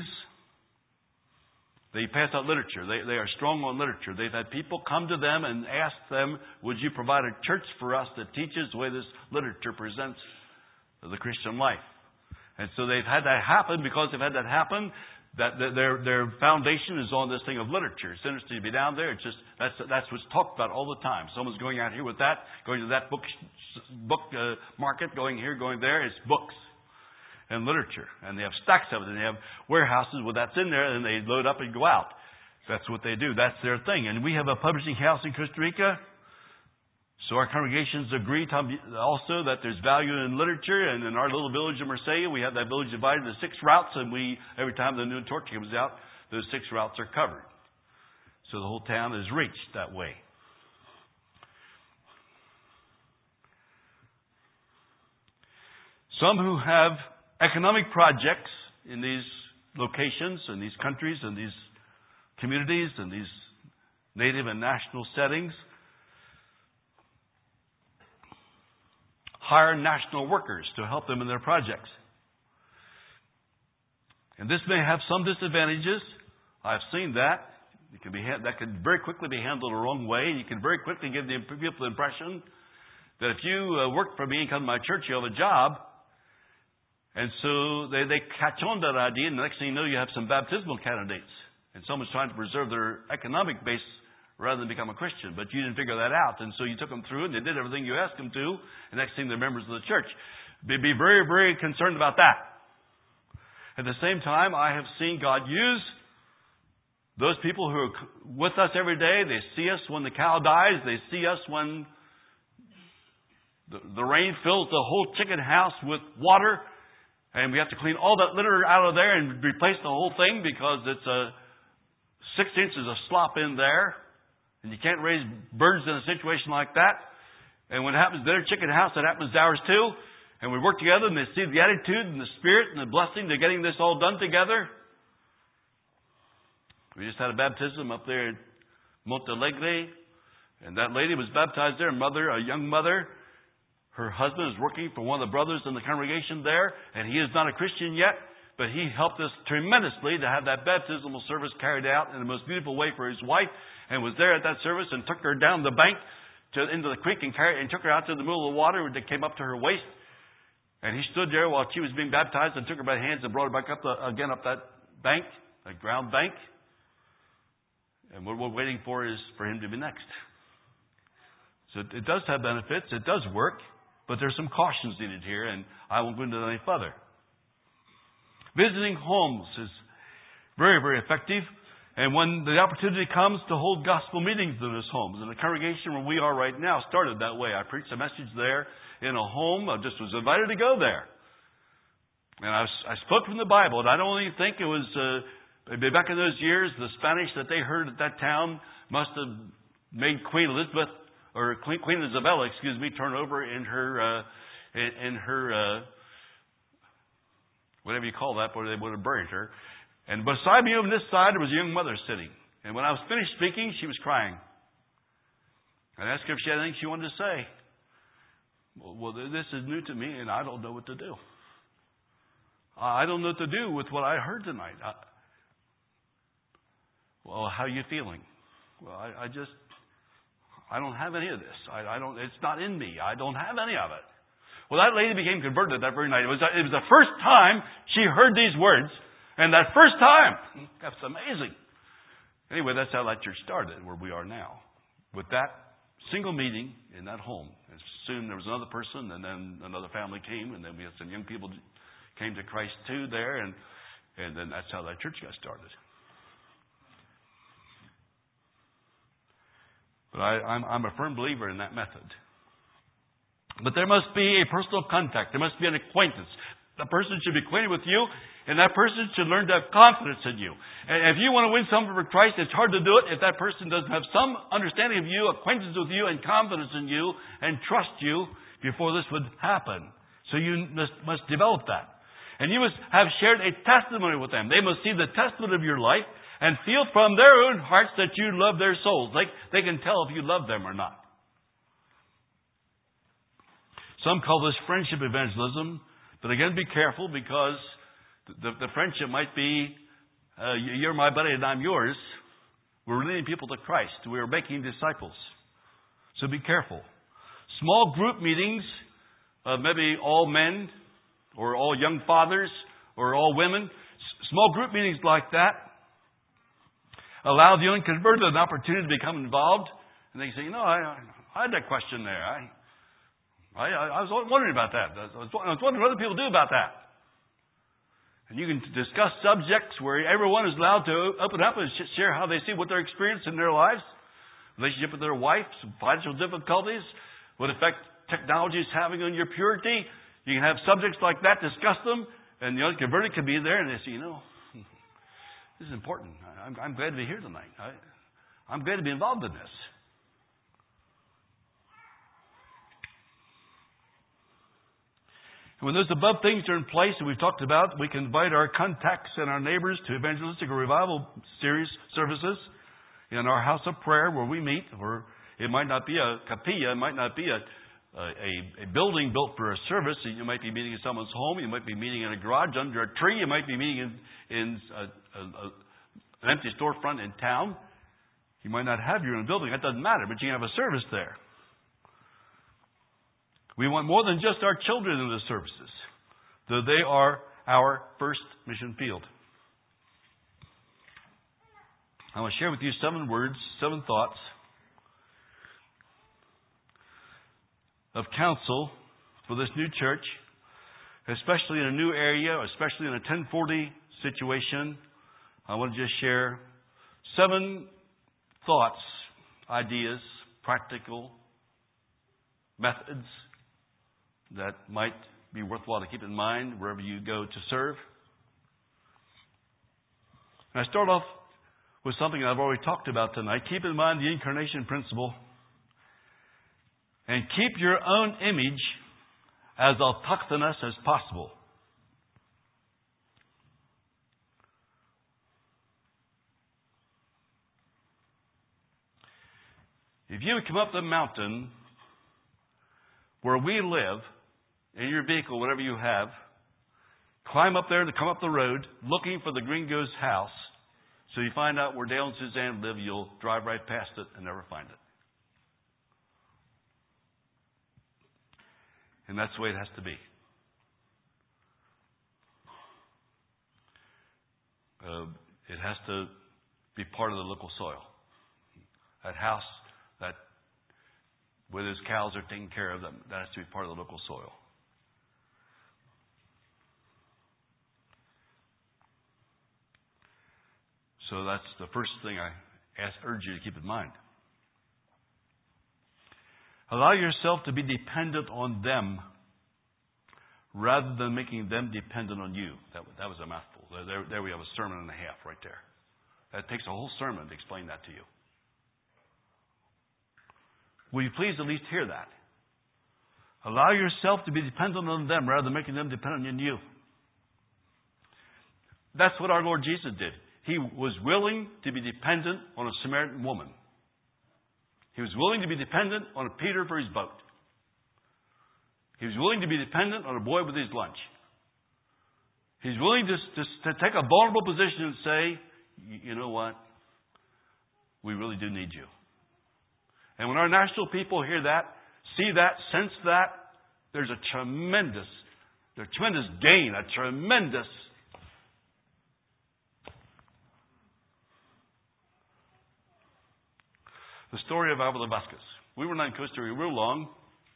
They pass out literature. They are strong on literature. They've had people come to them and ask them, would you provide a church for us that teaches the way this literature presents the Christian life? And so they've had that happen. Because they've had that happen, that their foundation is on this thing of literature. It's interesting to be down there. It's just that's what's talked about all the time. Someone's going out here with that, going to that book market, going here, going there. It's books and literature, and they have stacks of it, and they have warehouses where that's in there, and they load up and go out. That's what they do. That's their thing. And we have a publishing house in Costa Rica. So our congregations agree also that there's value in literature, and in our little village of Marseille, we have that village divided into 6 routes, and every time the new torch comes out, those 6 routes are covered. So the whole town is reached that way. Some who have economic projects in these locations, in these countries, in these communities, in these native and national settings, hire national workers to help them in their projects. And this may have some disadvantages. I've seen that. That can very quickly be handled the wrong way. You can very quickly give the people the impression that if you work for me and come to my church, you have a job. And so they catch on to that idea, and the next thing you know, you have some baptismal candidates. And someone's trying to preserve their economic base rather than become a Christian. But you didn't figure that out. And so you took them through it, and they did everything you asked them to. And next thing, they're members of the church. Be very, very concerned about that. At the same time, I have seen God use those people who are with us every day. They see us when the cow dies. They see us when the rain fills the whole chicken house with water. And we have to clean all that litter out of there and replace the whole thing because it's 6 inches of slop in there. And you can't raise birds in a situation like that. And when it happens to their chicken house, it happens to ours too. And we work together and they see the attitude and the spirit and the blessing to getting this all done together. We just had a baptism up there at Montalegre. And that lady was baptized there, a young mother. Her husband is working for one of the brothers in the congregation there. And he is not a Christian yet. But he helped us tremendously to have that baptismal service carried out in the most beautiful way for his wife. And was there at that service and took her down the bank into the creek and took her out to the middle of the water that came up to her waist. And he stood there while she was being baptized and took her by the hands and brought her back up that bank, that ground bank. And what we're waiting for is for him to be next. So it does have benefits. It does work. But there's some cautions needed here, and I won't go into that any further. Visiting homes is very, very effective. And when the opportunity comes to hold gospel meetings in those homes, and the congregation where we are right now started that way. I preached a message there in a home. I just was invited to go there. And I spoke from the Bible. And I don't even think it was, maybe back in those years, the Spanish that they heard at that town must have made Queen Isabella, turn over in her whatever you call that, where they would have buried her. And beside me on this side, there was a young mother sitting. And when I was finished speaking, she was crying. I asked her if she had anything she wanted to say. Well, this is new to me, and I don't know what to do. I don't know what to do with what I heard tonight. Well, how are you feeling? Well, I don't have any of this. It's not in me. I don't have any of it. Well, that lady became converted that very night. It was the first time she heard these words. And that first time, that's amazing. Anyway, that's how that church started, where we are now. With that single meeting in that home. And soon there was another person, and then another family came, and then we had some young people came to Christ too there, and then that's how that church got started. But I'm a firm believer in that method. But there must be a personal contact. There must be an acquaintance. The person should be acquainted with you, and that person should learn to have confidence in you. And if you want to win someone for Christ, it's hard to do it if that person doesn't have some understanding of you, acquaintance with you, and confidence in you, and trust you before this would happen. So you must develop that. And you must have shared a testimony with them. They must see the testimony of your life and feel from their own hearts that you love their souls. They can tell if you love them or not. Some call this friendship evangelism. But again, be careful, because the friendship might be, you're my buddy and I'm yours. We're leading people to Christ. We're making disciples. So be careful. Small group meetings, maybe all men or all young fathers or all women. Small group meetings like that allow the unconverted an opportunity to become involved. And they say, I had that question there. I was wondering about that. I was wondering what other people do about that. And you can discuss subjects where everyone is allowed to open up and share how they see what they're experiencing in their lives. Relationship with their wife, some financial difficulties, what effect technology is having on your purity. You can have subjects like that, discuss them, and the unconverted can be there and they say, this is important. I'm glad to be here tonight. I'm glad to be involved in this. And when those above things are in place that we've talked about, we can invite our contacts and our neighbors to evangelistic or revival series services in our house of prayer where we meet. Or it might not be a capilla, it might not be a building built for a service. You might be meeting in someone's home. You might be meeting in a garage under a tree. You might be meeting in an empty storefront in town. You might not have your own building. That doesn't matter, but you can have a service there. We want more than just our children in the services, though they are our first mission field. I want to share with you 7 words, 7 thoughts of counsel for this new church, especially in a new area, especially in a 1040 situation. I want to just share 7 thoughts, ideas, practical methods that might be worthwhile to keep in mind wherever you go to serve. And I start off with something I've already talked about tonight. Keep in mind the incarnation principle. And keep your own image as autochthonous as possible. If you would come up the mountain where we live, in your vehicle, whatever you have, climb up there to come up the road, looking for the gringo's house, so you find out where Dale and Suzanne live, you'll drive right past it and never find it. And that's the way it has to be. It has to be part of the local soil. That house, that where those cows are taken care of, that has to be part of the local soil. So that's the first thing I urge you to keep in mind. Allow yourself to be dependent on them rather than making them dependent on you. That was a mouthful. There we have a sermon and a half right there. That takes a whole sermon to explain that to you. Will you please at least hear that? Allow yourself to be dependent on them rather than making them dependent on you. That's what our Lord Jesus did. He was willing to be dependent on a Samaritan woman. He was willing to be dependent on a Peter for his boat. He was willing to be dependent on a boy with his lunch. He's willing to take a vulnerable position and say, you know what? We really do need you. And when our national people hear that, see that, sense that, there's a tremendous gain, a tremendous the story of Alvaro Vasquez. We were not in Costa Rica real long.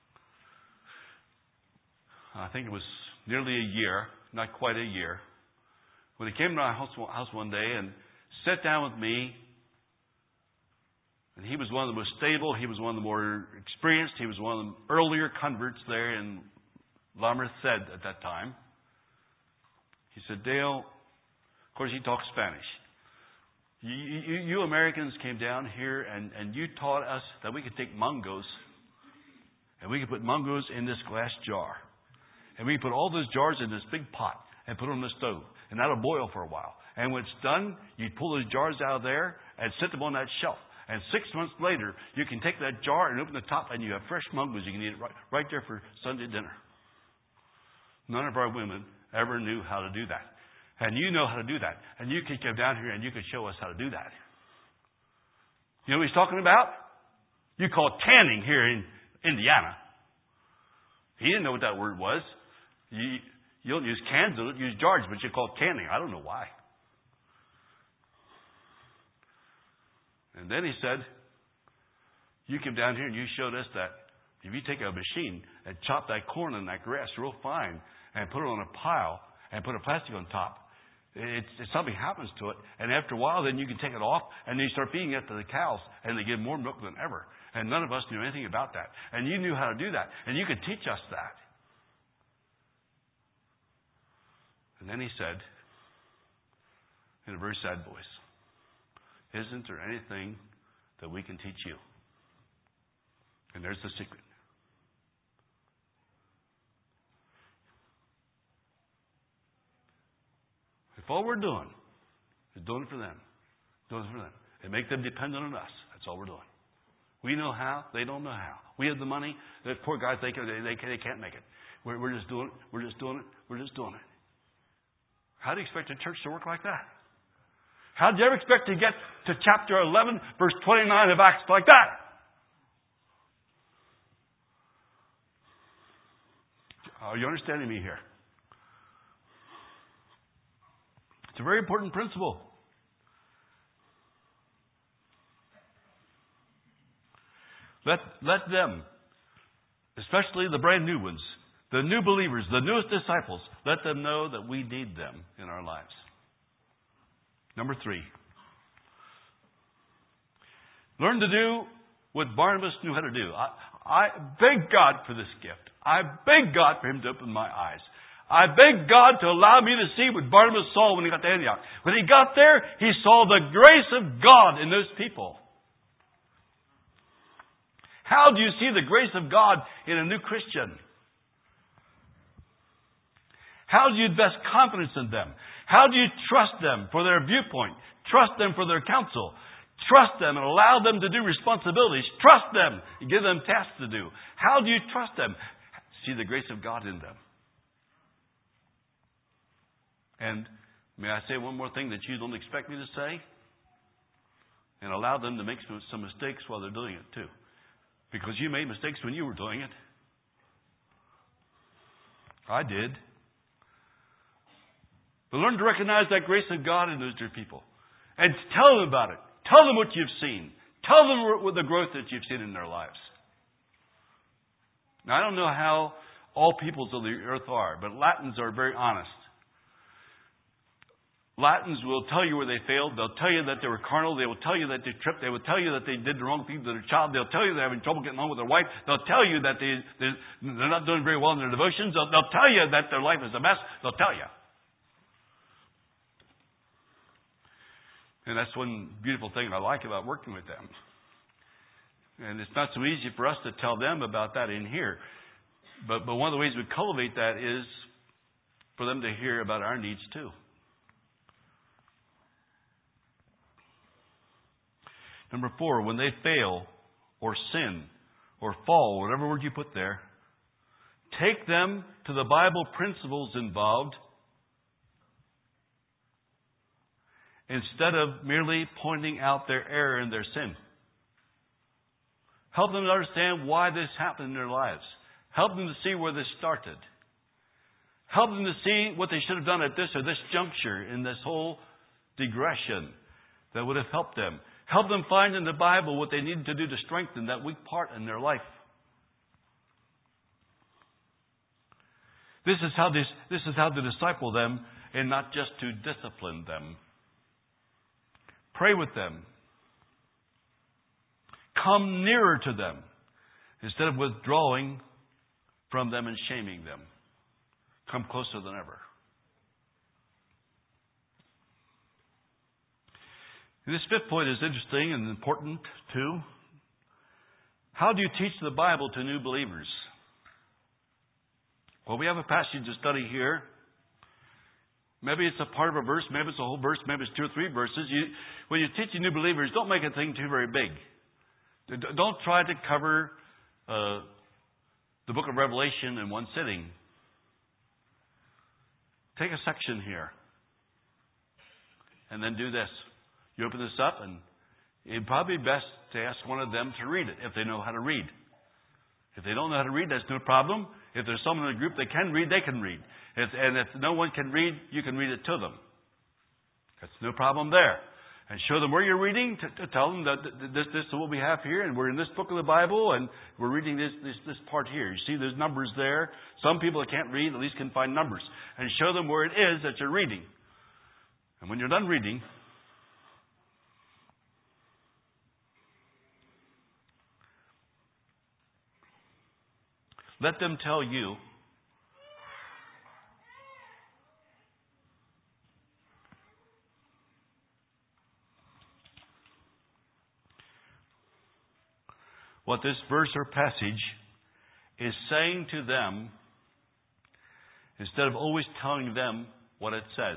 I think it was nearly a year, not quite a year, when he came to our house one day and sat down with me. And he was one of the most stable. He was one of the more experienced. He was one of the earlier converts there in La Merced at that time. He said, Dale, of course he talks Spanish. You Americans came down here and you taught us that we could take mangos and we could put mangos in this glass jar. And we put all those jars in this big pot and put them on the stove. And that'll boil for a while. And when it's done, you pull those jars out of there and set them on that shelf. And 6 months later, you can take that jar and open the top and you have fresh mangos. You can eat it right there for Sunday dinner. None of our women ever knew how to do that. And you know how to do that. And you could come down here and you could show us how to do that. You know what he's talking about? You call it canning here in Indiana. He didn't know what that word was. You don't use cans, you don't use jars, but you call it canning. I don't know why. And then he said, you came down here and you showed us that if you take a machine and chop that corn and that grass real fine and put it on a pile and put a plastic on top, something happens to it. And after a while, then you can take it off and then you start feeding it to the cows and they give more milk than ever. And none of us knew anything about that. And you knew how to do that. And you could teach us that. And then he said, in a very sad voice, isn't there anything that we can teach you? And there's the secret. If all we're doing is doing it for them, and make them dependent on us, that's all we're doing. We know how, they don't know how. We have the money, the poor guys, they can't make it. We're just doing it. How do you expect a church to work like that? How do you ever expect to get to chapter 11, verse 29 of Acts like that? Are you understanding me here? It's a very important principle. Let them, especially the brand new ones, the new believers, the newest disciples, let them know that we need them in our lives. Number 3. Learn to do what Barnabas knew how to do. I beg God for this gift. I beg God for Him to open my eyes. I beg God to allow me to see what Barnabas saw when he got to Antioch. When he got there, he saw the grace of God in those people. How do you see the grace of God in a new Christian? How do you invest confidence in them? How do you trust them for their viewpoint? Trust them for their counsel. Trust them and allow them to do responsibilities. Trust them and give them tasks to do. How do you trust them? See the grace of God in them. And may I say one more thing that you don't expect me to say? And allow them to make some mistakes while they're doing it too. Because you made mistakes when you were doing it. I did. But learn to recognize that grace of God in those dear people. And tell them about it. Tell them what you've seen. Tell them what the growth that you've seen in their lives. Now, I don't know how all peoples of the earth are, but Latins are very honest. Latins will tell you where they failed. They'll tell you that they were carnal. They will tell you that they tripped. They will tell you that they did the wrong thing to their child. They'll tell you they're having trouble getting along with their wife. They'll tell you that they're not doing very well in their devotions. They'll tell you that their life is a mess. They'll tell you. And that's one beautiful thing I like about working with them. And it's not so easy for us to tell them about that in here. But one of the ways we cultivate that is for them to hear about our needs too. Number 4, when they fail or sin or fall, whatever word you put there, take them to the Bible principles involved instead of merely pointing out their error and their sin. Help them to understand why this happened in their lives. Help them to see where this started. Help them to see what they should have done at this or this juncture in this whole digression that would have helped them. Help them find in the Bible what they needed to do to strengthen that weak part in their life. This is how to disciple them and not just to discipline them. Pray with them. Come nearer to them instead of withdrawing from them and shaming them. Come closer than ever. This fifth point is interesting and important too. How do you teach the Bible to new believers? Well, we have a passage to study here. Maybe it's a part of a verse, maybe it's a whole verse, maybe it's 2 or 3 verses. When you're teaching new believers, don't make a thing too very big. Don't try to cover the book of Revelation in one sitting. Take a section here and then do this. You open this up, and it'd probably be best to ask one of them to read it if they know how to read. If they don't know how to read, that's no problem. If there's someone in the group that can read, they can read. And if no one can read, you can read it to them. That's no problem there. And show them where you're reading. To tell them that this is what we have here, and we're in this book of the Bible, and we're reading this part here. You see, there's numbers there. Some people that can't read at least can find numbers. And show them where it is that you're reading. And when you're done reading, let them tell you what this verse or passage is saying to them instead of always telling them what it says.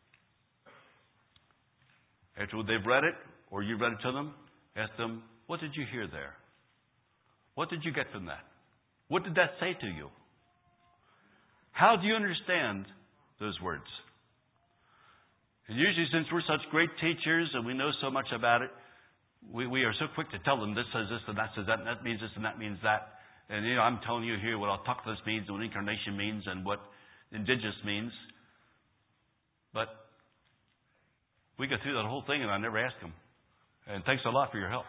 After they've read it or you've read it to them, ask them, what did you hear there? What did you get from that? What did that say to you? How do you understand those words? And usually, since we're such great teachers and we know so much about it, we are so quick to tell them this says this and that says that, and that means this and that means that. And I'm telling you here what autochthonous means and what incarnation means and what indigenous means. But we go through that whole thing and I never ask them. And thanks a lot for your help.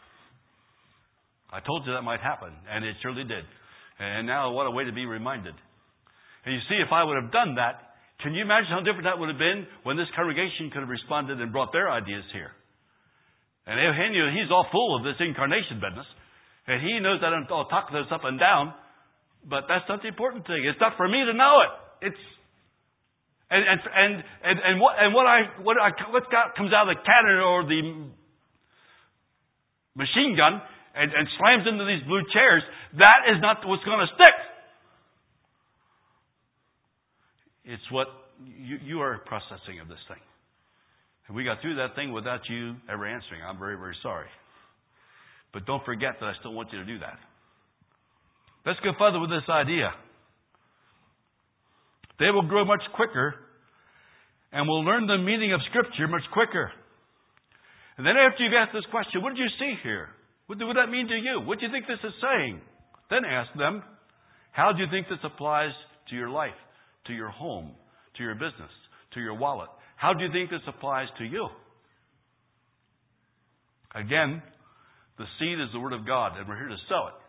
I told you that might happen, and it surely did. And now what a way to be reminded. And you see, if I would have done that, can you imagine how different that would have been when this congregation could have responded and brought their ideas here? And Eugenio, he's all full of this incarnation business. And he knows that I'll talk this up and down. But that's not the important thing. It's not for me to know it. It's what comes out of the cannon or the machine gun and slams into these blue chairs, that is not what's going to stick. It's what you are processing of this thing. And we got through that thing without you ever answering. I'm very, very sorry. But don't forget that I still want you to do that. Let's go further with this idea. They will grow much quicker and will learn the meaning of Scripture much quicker. And then after you've asked this question, what did you see here? What would that mean to you? What do you think this is saying? Then ask them, how do you think this applies to your life, to your home, to your business, to your wallet? How do you think this applies to you? Again, the seed is the Word of God, and we're here to sow it.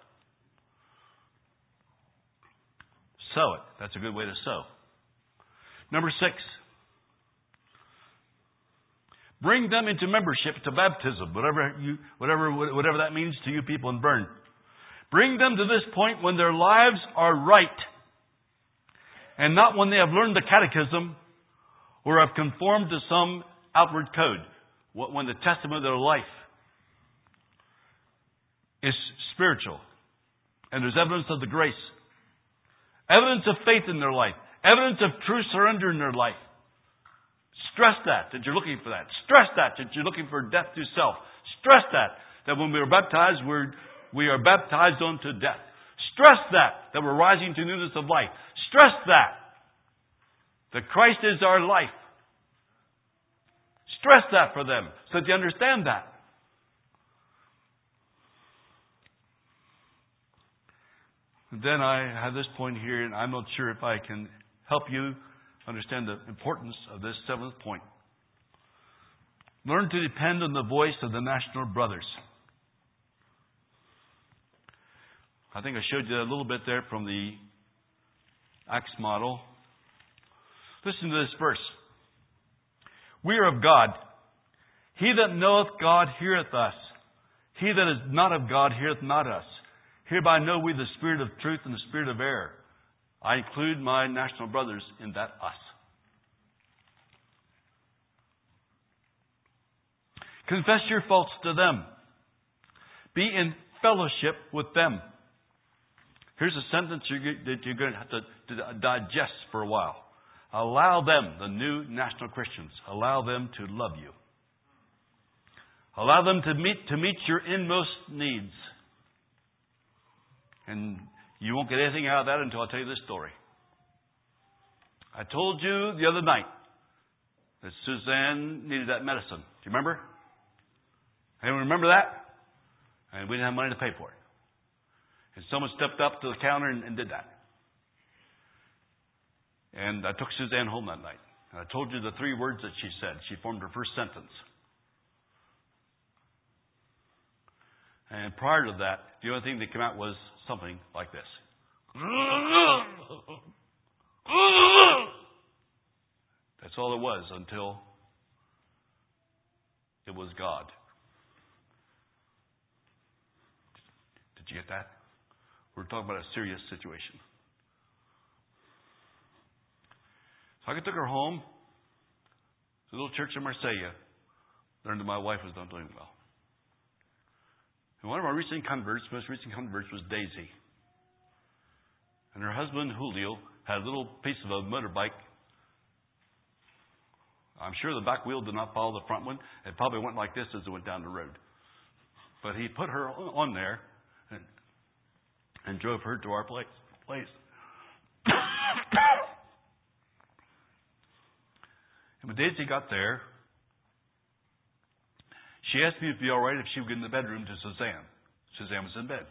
Sow it. That's a good way to sow. Number 6. Bring them into membership to baptism, whatever that means to you people in Bern. Bring them to this point when their lives are right, and not when they have learned the catechism or have conformed to some outward code. When the testament of their life is spiritual, and there's evidence of the grace, evidence of faith in their life, evidence of true surrender in their life. Stress that you're looking for that. Stress that you're looking for death to self. Stress that when we are baptized, we are baptized unto death. Stress that we're rising to newness of life. Stress that Christ is our life. Stress that for them so that you understand that. And then I have this point here, and I'm not sure if I can help you understand the importance of this 7th point. Learn to depend on the voice of the National Brothers. I think I showed you a little bit there from the Acts model. Listen to this verse. We are of God. He that knoweth God heareth us. He that is not of God heareth not us. Hereby know we the spirit of truth and the spirit of error. I include my national brothers in that us. Confess your faults to them. Be in fellowship with them. Here's a sentence that you're going to have to digest for a while. Allow them, the new national Christians, allow them to love you. Allow them to meet your inmost needs. And you won't get anything out of that until I tell you this story. I told you the other night that Suzanne needed that medicine. Do you remember? Anyone remember that? And we didn't have money to pay for it. And someone stepped up to the counter and did that. And I took Suzanne home that night. And I told you the 3 words that she said. She formed her first sentence. And prior to that, the only thing that came out was something like this. That's all it was until it was God. Did you get that? We're talking about a serious situation. So I took her home to a little church in Marseille. Learned that my wife was not doing well. And one of our most recent converts was Daisy. And her husband, Julio, had a little piece of a motorbike. I'm sure the back wheel did not follow the front one. It probably went like this as it went down the road. But he put her on there and drove her to our place. And when Daisy got there, she asked me if it would be all right if she would get in the bedroom to Suzanne. Suzanne was in bed.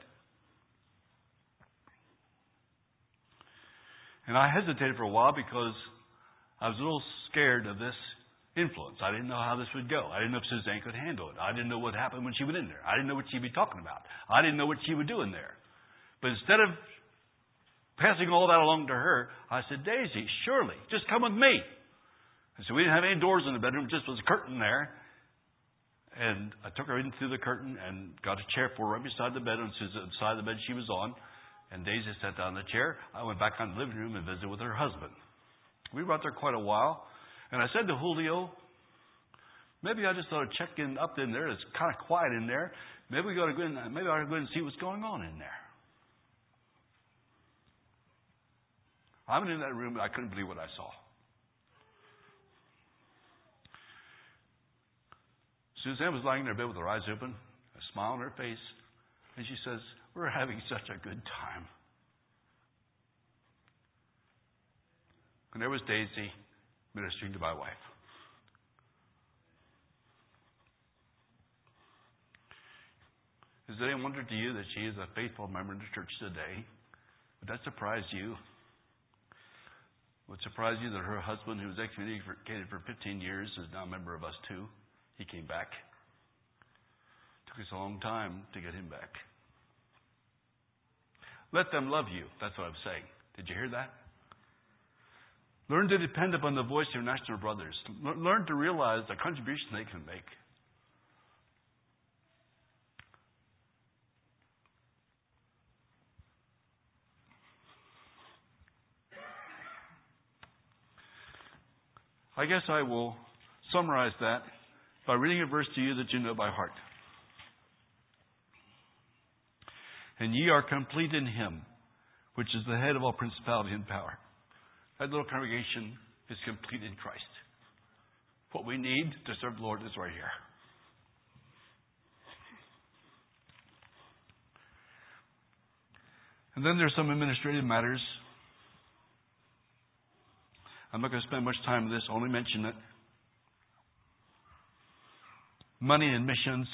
And I hesitated for a while because I was a little scared of this influence. I didn't know how this would go. I didn't know if Suzanne could handle it. I didn't know what happened when she went in there. I didn't know what she'd be talking about. I didn't know what she would do in there. But instead of passing all that along to her, I said, Daisy, surely, just come with me. And so we didn't have any doors in the bedroom, just was a curtain there. And I took her in through the curtain and got a chair for her right beside the bed, on the side of the bed she was on. And Daisy sat down in the chair. I went back on the living room and visited with her husband. We were out there quite a while. And I said to Julio, Maybe I just ought to check in up in there. It's kind of quiet in there. Maybe we got to go in. Maybe I ought to go in and see what's going on in there. I went in that room. I couldn't believe what I saw. Suzanne was lying in her bed with her eyes open, a smile on her face, and she says, "We're having such a good time." And there was Daisy ministering to my wife. Is it any wonder to you that she is a faithful member of the church today? Would that surprise you? Would it surprise you that her husband, who was excommunicated for 15 years, is now a member of us too? He came back. Took us a long time to get him back. Let them love you. That's what I'm saying. Did you hear that? Learn to depend upon the voice of your national brothers. Learn to realize the contribution they can make. I guess I will summarize that by reading a verse to you that you know by heart. And ye are complete in him, which is the head of all principality and power. That little congregation is complete in Christ. What we need to serve the Lord is right here. And then there's some administrative matters. I'm not going to spend much time on this, only mention it. Money and missions.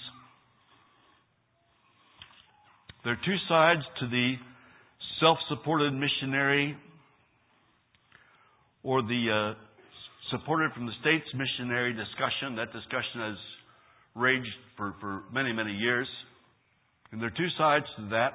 There are two sides to the self-supported missionary or the supported from the states missionary discussion. That discussion has raged for many, many years. And there are two sides to that.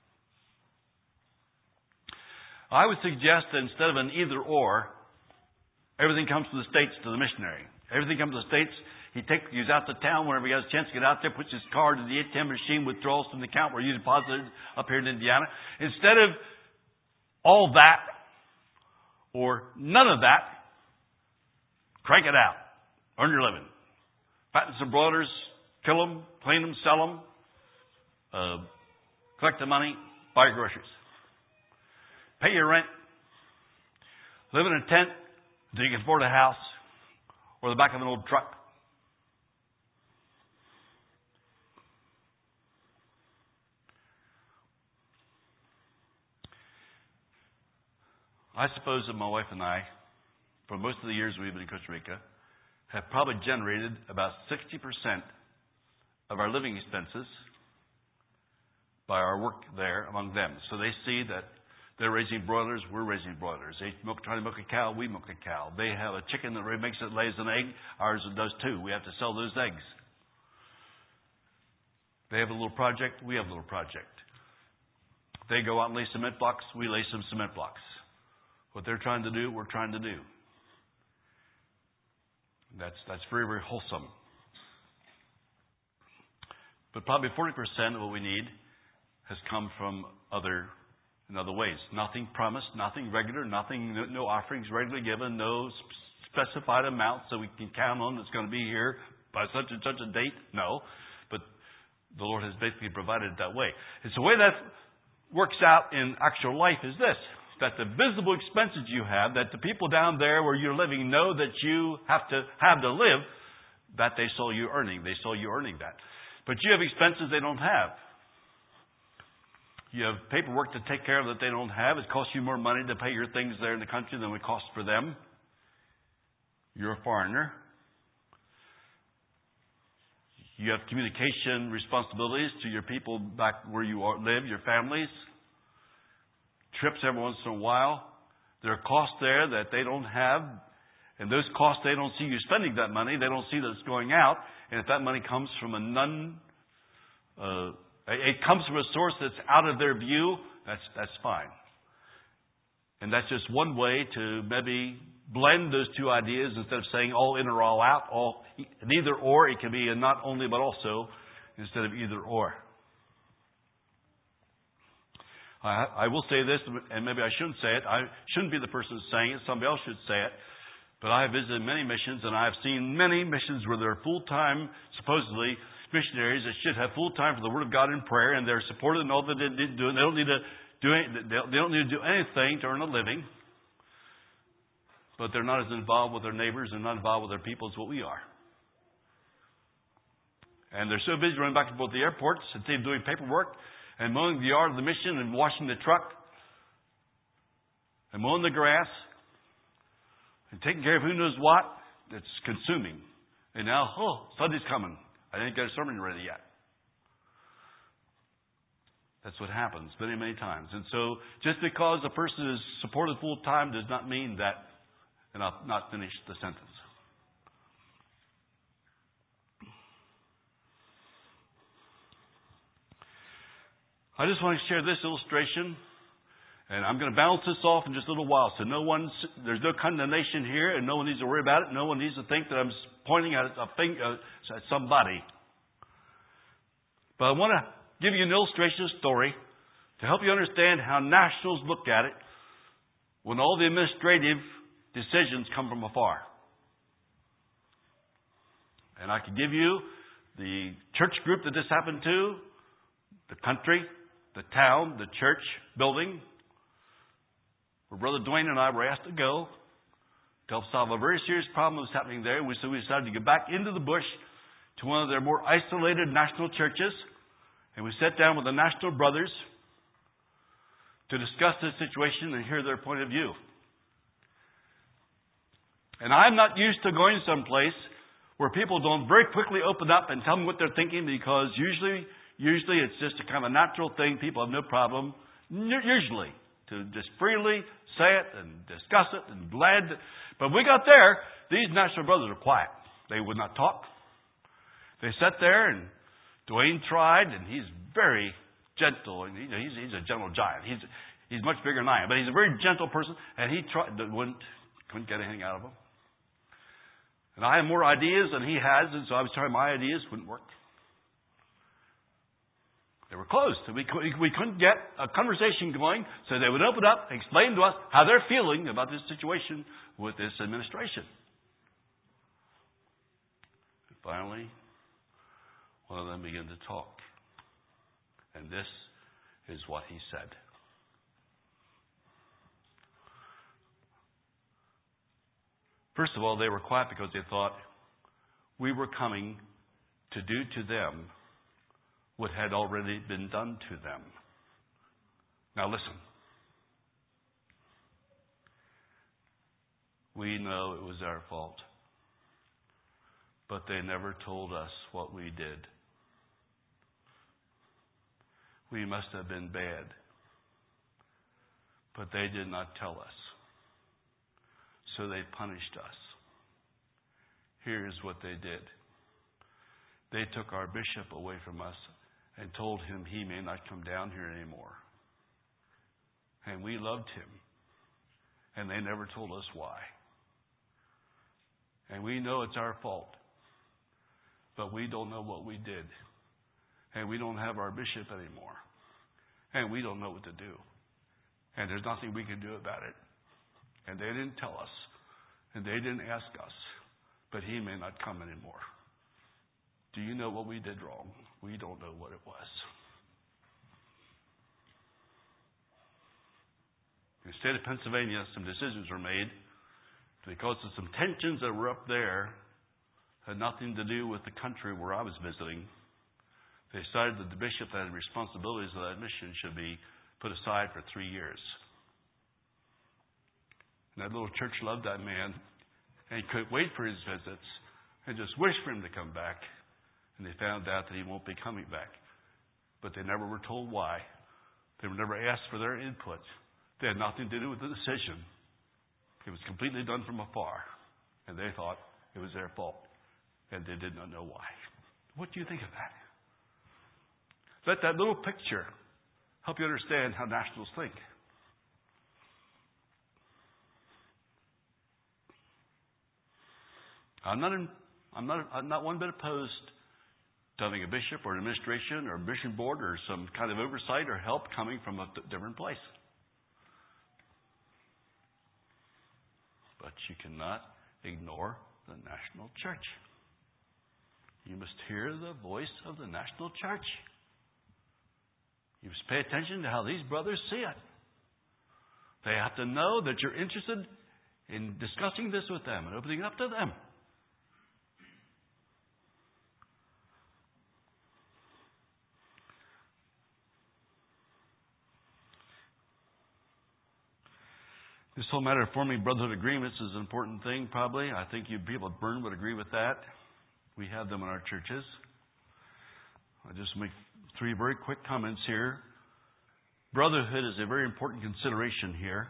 I would suggest that instead of an either-or, everything comes from the States to the missionary. Everything comes to the States. He goes out to town whenever he has a chance to get out there, puts his card in the ATM machine, withdrawals from the account where you deposited up here in Indiana. Instead of all that or none of that, crank it out. Earn your living. Fatten some broilers, kill them, clean them, sell them, collect the money, buy your groceries. Pay your rent. Live in a tent until you can afford a house or the back of an old truck. I suppose that my wife and I, for most of the years we've been in Costa Rica, have probably generated about 60% of our living expenses by our work there among them. So they see that they're raising broilers, we're raising broilers. They try to milk a cow, we milk a cow. They have a chicken that lays an egg, ours does too. We have to sell those eggs. They have a little project, we have a little project. They go out and lay cement blocks, we lay some cement blocks. What they're trying to do, we're trying to do. That's very, very wholesome. But probably 40% of what we need has come from in other ways. Nothing promised, nothing regular, no offerings regularly given, no specified amounts that we can count on that's going to be here by such and such a date. No. But the Lord has basically provided it that way. It's the way that works out in actual life is this. That the visible expenses you have, that the people down there where you're living know that you have to live, that they saw you earning. They saw you earning that. But you have expenses they don't have. You have paperwork to take care of that they don't have. It costs you more money to pay your things there in the country than it costs for them. You're a foreigner. You have communication responsibilities to your people back where you live, your families. Trips every once in a while. There are costs there that they don't have. And those costs, they don't see you spending that money. They don't see that it's going out. And if that money comes from it comes from a source that's out of their view, that's fine. And that's just one way to maybe blend those two ideas instead of saying all in or all out, all neither or. It can be a not only but also instead of either or. I will say this, and maybe I shouldn't say it. I shouldn't be the person saying it. Somebody else should say it. But I have visited many missions, and I have seen many missions where they're full-time, supposedly, missionaries that should have full time for the Word of God and prayer, and they're supported in all that they do. And they don't need to do anything to earn a living. But they're not as involved with their neighbors and not involved with their people as what we are. And they're so busy running back and forth to the airports and doing paperwork and mowing the yard of the mission and washing the truck and mowing the grass and taking care of who knows what. It's consuming. And now, Sunday's coming. I didn't get a sermon ready yet. That's what happens many, many times. And so just because a person is supported full time does not mean that, and I'll not finish the sentence. I just want to share this illustration, and I'm going to balance this off in just a little while. So there's no condemnation here, and no one needs to worry about it. No one needs to think that I'm pointing at somebody. But I want to give you an illustration story to help you understand how nationals look at it when all the administrative decisions come from afar. And I can give you the church group that this happened to, the country, the town, the church building, where Brother Dwayne and I were asked to go to help solve a very serious problem that was happening there. So we decided to get back into the bush to one of their more isolated national churches. And we sat down with the national brothers to discuss this situation and hear their point of view. And I'm not used to going someplace where people don't very quickly open up and tell me what they're thinking, because usually it's just a kind of natural thing. People have no problem, usually, to just freely say it and discuss it and glad. But we got there, these national brothers were quiet. They would not talk. They sat there, and Dwayne tried, and he's very gentle. And he's a gentle giant. He's much bigger than I am, but he's a very gentle person. And he tried, couldn't get anything out of him. And I have more ideas than he has, and so I was trying my ideas, wouldn't work. They were closed. We couldn't get a conversation going, so they would open up and explain to us how they're feeling about this situation with this administration. And finally, one of them began to talk. And this is what he said. First of all, they were quiet because they thought we were coming to do to them what had already been done to them. Now listen. We know it was our fault. But they never told us what we did. We must have been bad. But they did not tell us. So they punished us. Here's what they did. They took our bishop away from us and told him he may not come down here anymore. And we loved him. And they never told us why. And we know it's our fault. But we don't know what we did. And we don't have our bishop anymore. And we don't know what to do. And there's nothing we can do about it. And they didn't tell us. And they didn't ask us. But he may not come anymore. Do you know what we did wrong? We don't know what it was. In the state of Pennsylvania, some decisions were made because of some tensions that were up there. Had nothing to do with the country where I was visiting. They decided that the bishop that had responsibilities of that mission should be put aside for 3 years. And that little church loved that man, and he couldn't wait for his visits and just wished for him to come back. And they found out that he won't be coming back. But they never were told why. They were never asked for their input. They had nothing to do with the decision. It was completely done from afar. And they thought it was their fault. And they did not know why. What do you think of that? Let that little picture help you understand how nationals think. I'm not one bit opposed to having a bishop or an administration or a mission board or some kind of oversight or help coming from a different place. But you cannot ignore the national church. You must hear the voice of the national church. You must pay attention to how these brothers see it. They have to know that you're interested in discussing this with them and opening up to them. This whole matter of forming brotherhood agreements is an important thing, probably. I think you people at Burn would agree with that. We have them in our churches. I'll just make 3 very quick comments here. Brotherhood is a very important consideration here.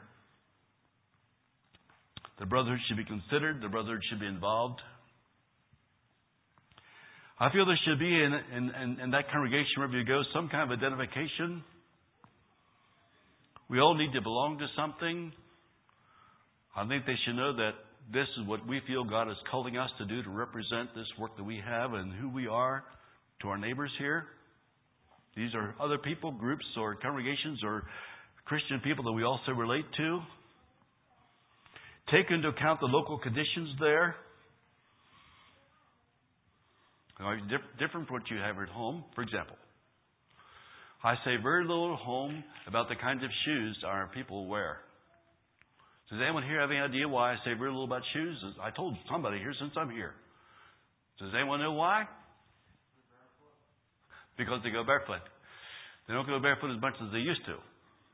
The brotherhood should be considered. The brotherhood should be involved. I feel there should be in that congregation, wherever you go, some kind of identification. We all need to belong to something. I think they should know that this is what we feel God is calling us to do, to represent this work that we have and who we are to our neighbors here. These are other people, groups, or congregations, or Christian people that we also relate to. Take into account the local conditions there. Different from what you have at home. For example, I say very little at home about the kinds of shoes our people wear. Does anyone here have any idea why I say very little about shoes? I told somebody here since I'm here. Does anyone know why? Because they go barefoot. They don't go barefoot as much as they used to.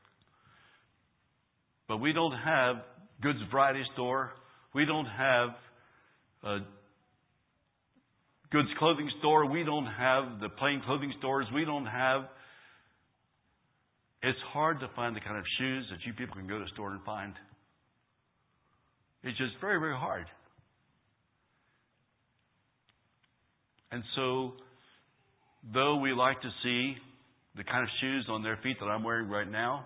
But we don't have goods variety store. We don't have a goods clothing store. We don't have the plain clothing stores. We don't have... It's hard to find the kind of shoes that you people can go to the store and find. It's just very, very hard. And so, though we like to see the kind of shoes on their feet that I'm wearing right now,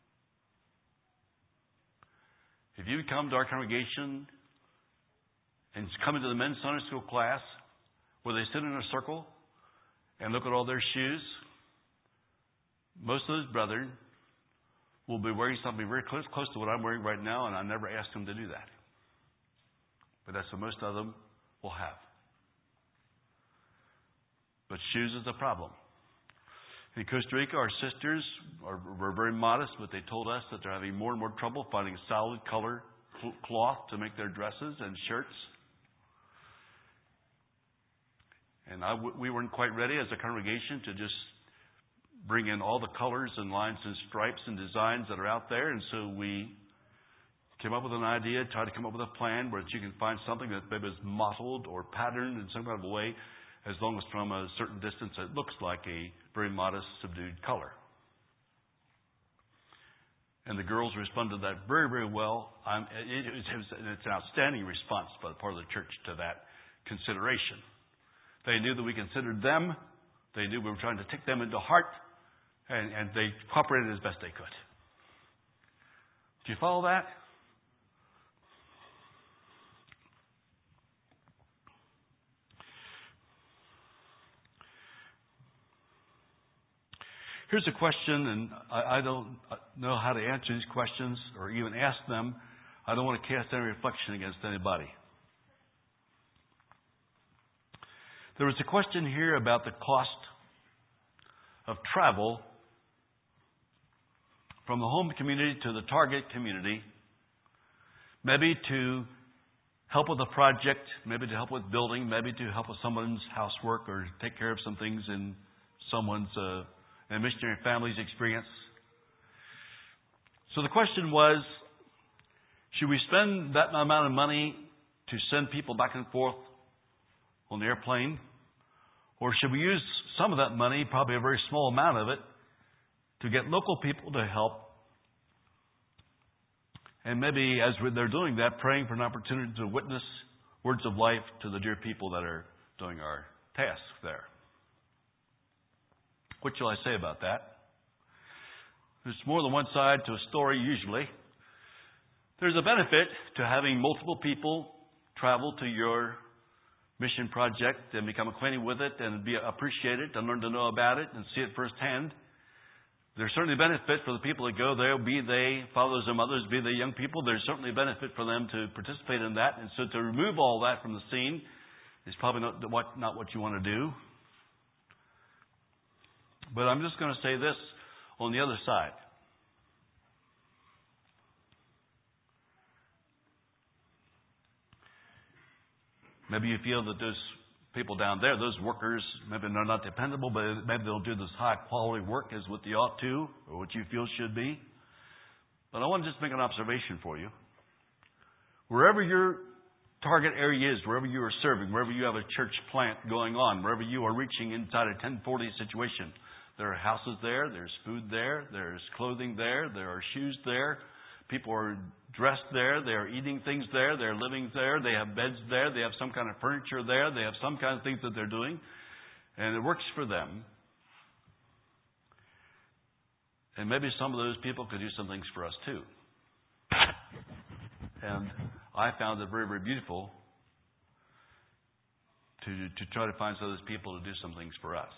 if you come to our congregation and come into the men's Sunday school class where they sit in a circle and look at all their shoes, most of those brethren will be wearing something very close to what I'm wearing right now, and I never asked them to do that. But that's what most of them will have. But shoes is a problem. In Costa Rica, our sisters were very modest, but they told us that they're having more and more trouble finding solid color cloth to make their dresses and shirts. And we weren't quite ready as a congregation to just bring in all the colors and lines and stripes and designs that are out there. And so we came up with an idea, tried to come up with a plan where you can find something that maybe is mottled or patterned in some kind of a way, as long as from a certain distance it looks like a very modest, subdued color. And the girls responded to that very, very well. It's an outstanding response by the part of the church to that consideration. They knew that we considered them. They knew we were trying to take them into heart. And they cooperated as best they could. Do you follow that? Here's a question, and I don't know how to answer these questions or even ask them. I don't want to cast any reflection against anybody. There was a question here about the cost of travel from the home community to the target community, maybe to help with a project, maybe to help with building, maybe to help with someone's housework or take care of some things in someone's a missionary family's experience. So the question was, should we spend that amount of money to send people back and forth on the airplane? Or should we use some of that money, probably a very small amount of it, to get local people to help? And maybe as they're doing that, praying for an opportunity to witness words of life to the dear people that are doing our task there. What shall I say about that? There's more than one side to a story usually. There's a benefit to having multiple people travel to your mission project and become acquainted with it and appreciate it and learn to know about it and see it firsthand. There's certainly benefit for the people that go there, be they fathers and mothers, be they young people. There's certainly benefit for them to participate in that. And so to remove all that from the scene is probably not what you want to do. But I'm just going to say this on the other side. Maybe you feel that those people down there, those workers, maybe they're not dependable, but maybe they'll do this high quality work as what they ought to, or what you feel should be. But I want to just make an observation for you. Wherever your target area is, wherever you are serving, wherever you have a church plant going on, wherever you are reaching inside a 1040 situation, there are houses there, there's food there, there's clothing there, there are shoes there. People are dressed there, they are eating things there, they're living there, they have beds there, they have some kind of furniture there, they have some kind of things that they're doing, and it works for them. And maybe some of those people could do some things for us too. And I found it very, very beautiful to try to find some of those people to do some things for us.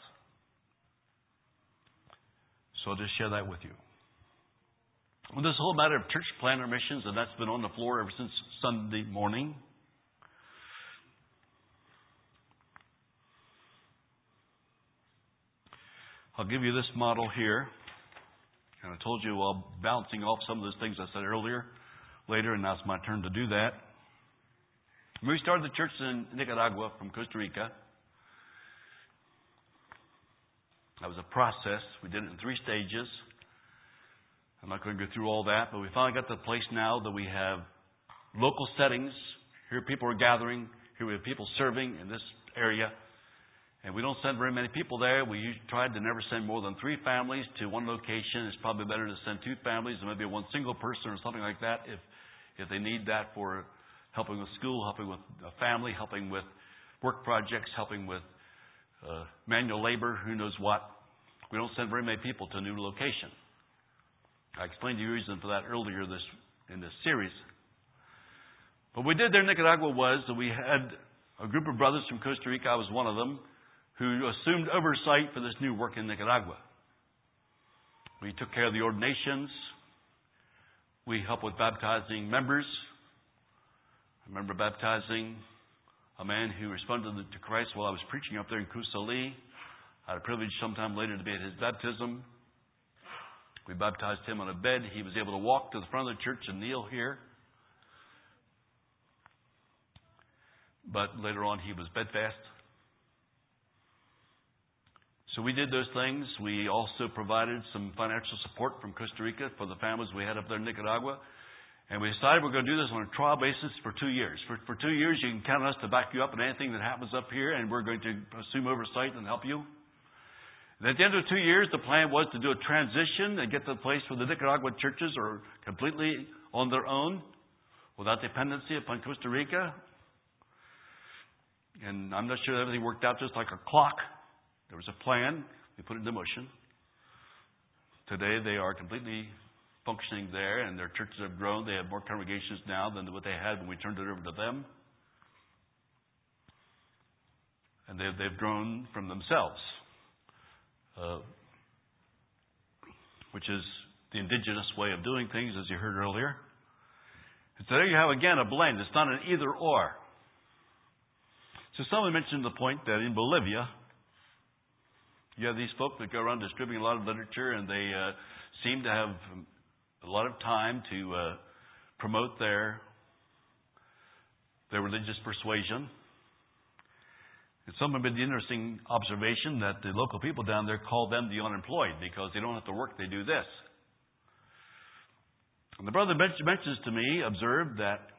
So I'll just share that with you. Well, this whole matter of church planter missions, and that's been on the floor ever since Sunday morning. I'll give you this model here. And I told you while bouncing off some of those things I said earlier, later, and now it's my turn to do that. When we started the church in Nicaragua from Costa Rica, that was a process. We did it in 3 stages. I'm not going to go through all that, but we finally got to the place now that we have local settings. Here people are gathering. Here we have people serving in this area. And we don't send very many people there. We tried to never send more than 3 families to one location. It's probably better to send 2 families and maybe one single person or something like that if they need that for helping with school, helping with a family, helping with work projects, helping with manual labor, who knows what. We don't send very many people to a new location. I explained to you the reason for that earlier in this series. What we did there in Nicaragua was that we had a group of brothers from Costa Rica, I was one of them, who assumed oversight for this new work in Nicaragua. We took care of the ordinations. We helped with baptizing members. I remember baptizing a man who responded to Christ while I was preaching up there in Kusali. I had a privilege sometime later to be at his baptism. We baptized him on a bed. He was able to walk to the front of the church and kneel here. But later on, he was bedfast. So we did those things. We also provided some financial support from Costa Rica for the families we had up there in Nicaragua. And we decided we're going to do this on a trial basis for 2 years. For 2 years, you can count on us to back you up in anything that happens up here, and we're going to assume oversight and help you. And at the end of 2 years, the plan was to do a transition and get to the place where the Nicaraguan churches are completely on their own, without dependency upon Costa Rica. And I'm not sure everything worked out just like a clock. There was a plan. We put it into motion. Today, they are completely functioning there, and their churches have grown. They have more congregations now than what they had when we turned it over to them. And they've grown from themselves. Which is the indigenous way of doing things, as you heard earlier. And so there you have, again, a blend. It's not an either-or. So someone mentioned the point that in Bolivia, you have these folk that go around distributing a lot of literature, and they seem to have a lot of time to promote their religious persuasion. And someone made the interesting observation that the local people down there call them the unemployed because they don't have to work, they do this. And the brother mentions to me, observed that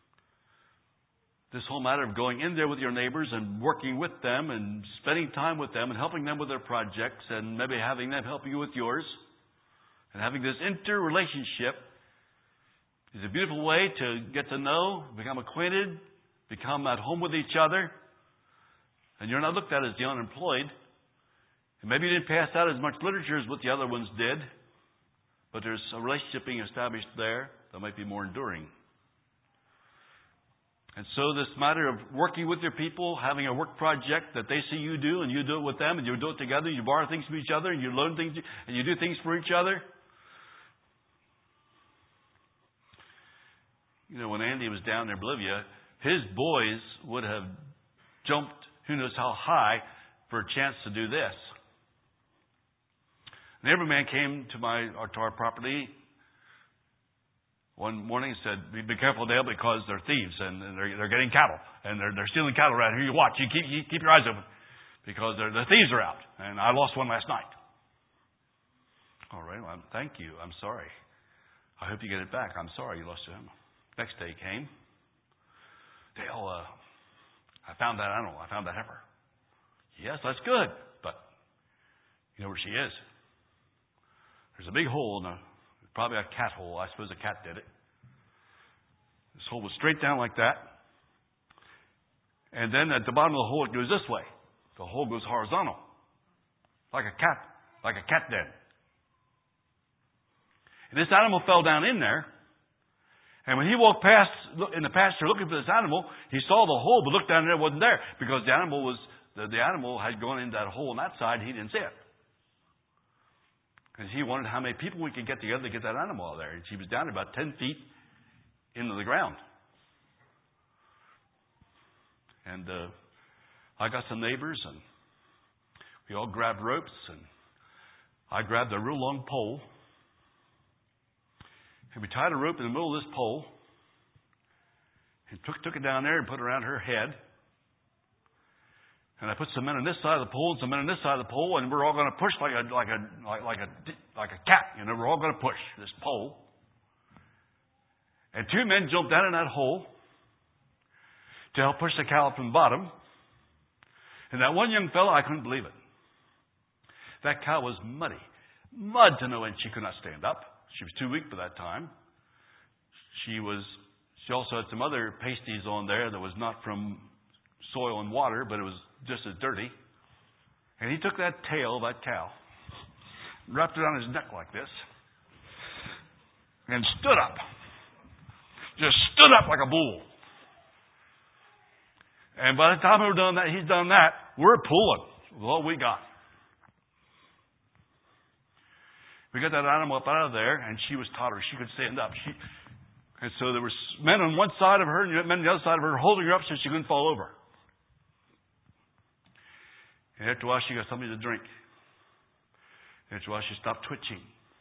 this whole matter of going in there with your neighbors and working with them and spending time with them and helping them with their projects and maybe having them help you with yours and having this interrelationship is a beautiful way to get to know, become acquainted, become at home with each other. And you're not looked at as the unemployed. And maybe you didn't pass out as much literature as what the other ones did, but there's a relationship being established there that might be more enduring. And so this matter of working with your people, having a work project that they see you do, and you do it with them, and you do it together, you borrow things from each other, and you learn things, and you do things for each other. You know, when Andy was down in Bolivia, his boys would have jumped who knows how high for a chance to do this. And every man came to our property one morning and said, "Be careful, Dale, because they're thieves and they're getting cattle and they're stealing cattle around here. You watch, you keep your eyes open because the thieves are out. And I lost one last night." All right, well, thank you. I'm sorry. I hope you get it back. I'm sorry you lost him. Next day came. Dale, I found that animal. I found that heifer. Yes, that's good, but you know where she is? There's a big hole in probably a cat hole. I suppose a cat did it. This hole was straight down like that. And then at the bottom of the hole, it goes this way. The hole goes horizontal. Like a cat den. And this animal fell down in there. And when he walked past in the pasture looking for this animal, he saw the hole, but looked down there, it wasn't there. Because the animal had gone into that hole on that side, he didn't see it. Because he wondered how many people we could get together to get that animal out of there. And she was down about 10 feet into the ground. And I got some neighbors, and we all grabbed ropes, and I grabbed a real long pole. And we tied a rope in the middle of this pole and took it down there and put it around her head. And I put some men on this side of the pole and some men on this side of the pole, and we're all going to push like a cat. You know, we're all going to push this pole. And two men jumped down in that hole to help push the cow from the bottom. And that one young fellow, I couldn't believe it. That cow was muddy. Mud to no end. She could not stand up. She was too weak for that time. She also had some other pasties on there that was not from soil and water, but it was just as dirty. And he took that tail of that cow, wrapped it on his neck like this, and stood up. Just stood up like a bull. And by the time he's done that, we're pulling with all we got. We got that animal up out of there, and she was tottering. She could stand up. And so there were men on one side of her and men on the other side of her holding her up so she couldn't fall over. And after a while, she got something to drink. And after a while, she stopped twitching.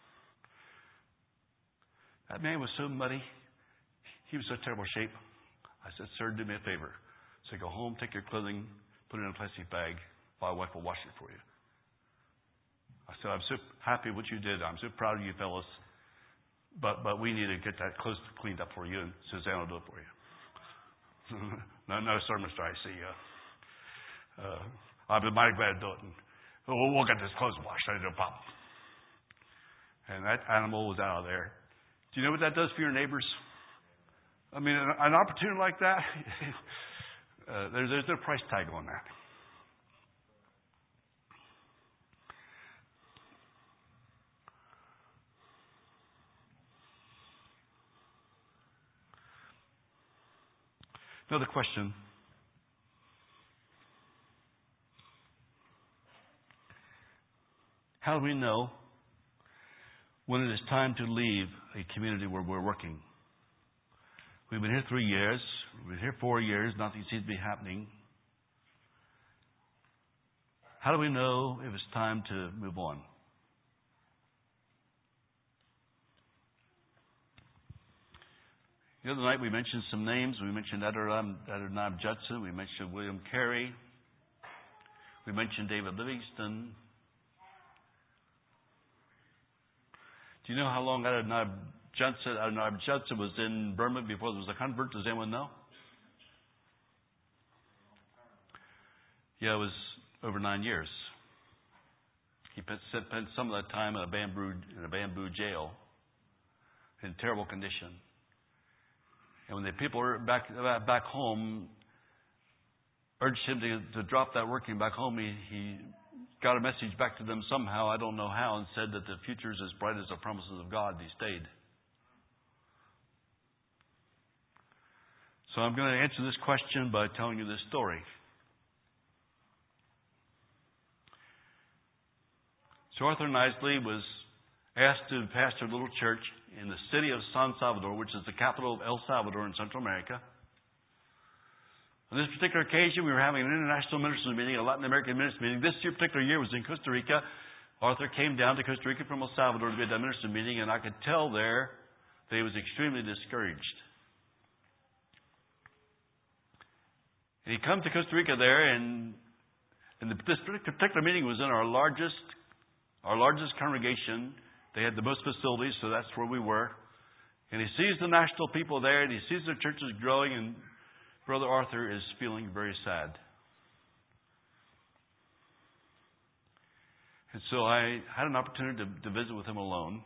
That man was so muddy. He was in such terrible shape. I said, "Sir, do me a favor. So go home, take your clothing, put it in a plastic bag. My wife will wash it for you." I said, "I'm so happy what you did. I'm so proud of you fellas. But we need to get that clothes cleaned up for you, and Suzanne will do it for you." No, sir, Mr. I see. I'll be mighty glad to do it. And we'll get this clothes washed. No problem. And that animal was out of there. Do you know what that does for your neighbors? I mean, an opportunity like that, there's no price tag on that. Another question. How do we know when it is time to leave a community where we're working? We've been here 3 years. We've been here 4 years. Nothing seems to be happening. How do we know if it's time to move on? The other night we mentioned some names. We mentioned Adoniram Judson. We mentioned William Carey. We mentioned David Livingston. Do you know how long Adoniram Judson was in Burma before there was a convert? Does anyone know? Yeah, it was over 9 years. He spent some of that time in a bamboo jail in terrible condition. And when the people were back home urged him to drop that working back home, he got a message back to them somehow, I don't know how, and said that the future is as bright as the promises of God. He stayed. So I'm going to answer this question by telling you this story. So Arthur Knisely was asked to pastor a little church in the city of San Salvador, which is the capital of El Salvador in Central America. On this particular occasion, we were having an international ministers meeting, a Latin American ministers meeting. This particular year was in Costa Rica. Arthur came down to Costa Rica from El Salvador to be at that ministers meeting, and I could tell there that he was extremely discouraged. And he come to Costa Rica there, and this particular meeting was in our largest congregation. They had the most facilities, so that's where we were. And he sees the national people there, and he sees the churches growing, and Brother Arthur is feeling very sad. And so I had an opportunity to visit with him alone.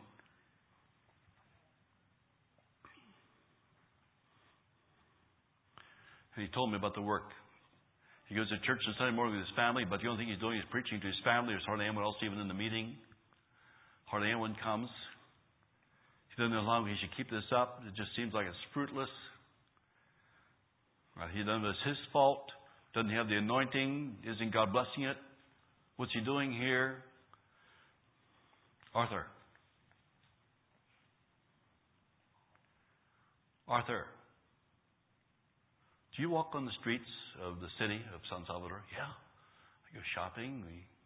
And he told me about the work. He goes to church on Sunday morning with his family, but the only thing he's doing is preaching to his family. There's hardly anyone else even in the meeting. Hardly anyone comes. He doesn't know how long he should keep this up. It just seems like it's fruitless. He doesn't know it's his fault. Doesn't have the anointing. Isn't God blessing it? What's he doing here? Arthur. Do you walk on the streets of the city of San Salvador? Yeah. I go shopping.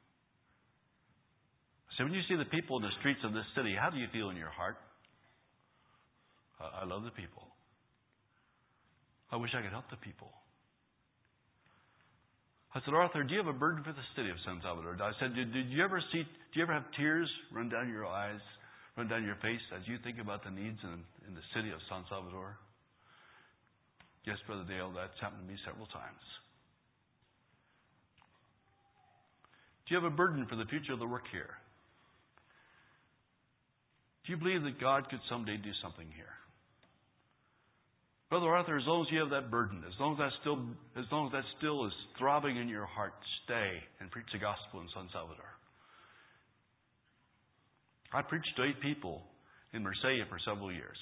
So when you see the people in the streets of this city, how do you feel in your heart? I love the people. I wish I could help the people. I said, Arthur, do you have a burden for the city of San Salvador? I said, do you ever have tears run down your eyes, run down your face as you think about the needs in the city of San Salvador? Yes, Brother Dale, that's happened to me several times. Do you have a burden for the future of the work here? Do you believe that God could someday do something here? Brother Arthur, as long as you have that burden, as long as that still is throbbing in your heart, stay and preach the gospel in San Salvador. I preached to 8 people in Marsella for several years.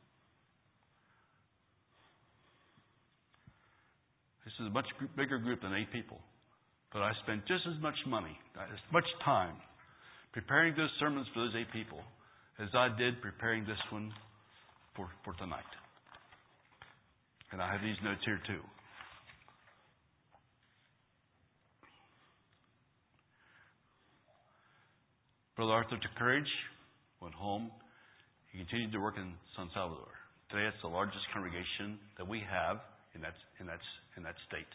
This is a much bigger group than 8 people. But I spent just as much money, as much time preparing those sermons for those 8 people as I did preparing this one for tonight. And I have these notes here too. Brother Arthur took courage, went home. He continued to work in San Salvador. Today it's the largest congregation that we have in that state.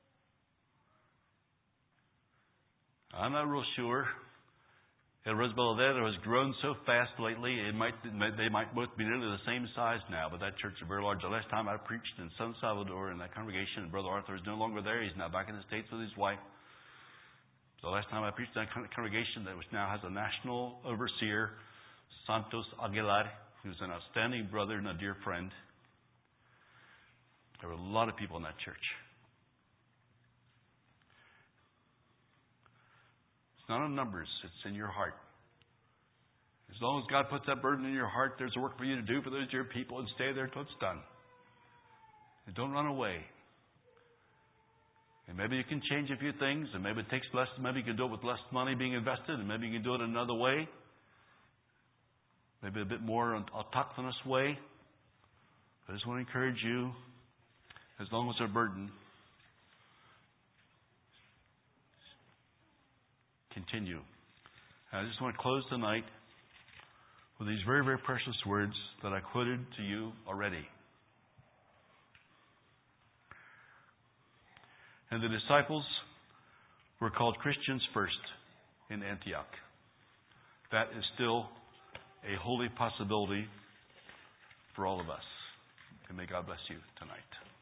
I'm not real sure. El Resbaladero has grown so fast lately, they might both be nearly the same size now, but that church is very large. The last time I preached in San Salvador in that congregation, Brother Arthur is no longer there. He's now back in the States with his wife. The last time I preached in that congregation that now has a national overseer, Santos Aguilar, who's an outstanding brother and a dear friend. There were a lot of people in that church. It's not on numbers. It's in your heart. As long as God puts that burden in your heart, there's a work for you to do for those dear people, and stay there till it's done. And don't run away. And maybe you can change a few things, and maybe it takes less. Maybe you can do it with less money being invested, and maybe you can do it another way. Maybe a bit more autochthonous way. I just want to encourage you, as long as they're burdened, continue. I just want to close tonight with these very, very precious words that I quoted to you already. And the disciples were called Christians first in Antioch. That is still a holy possibility for all of us. And may God bless you tonight.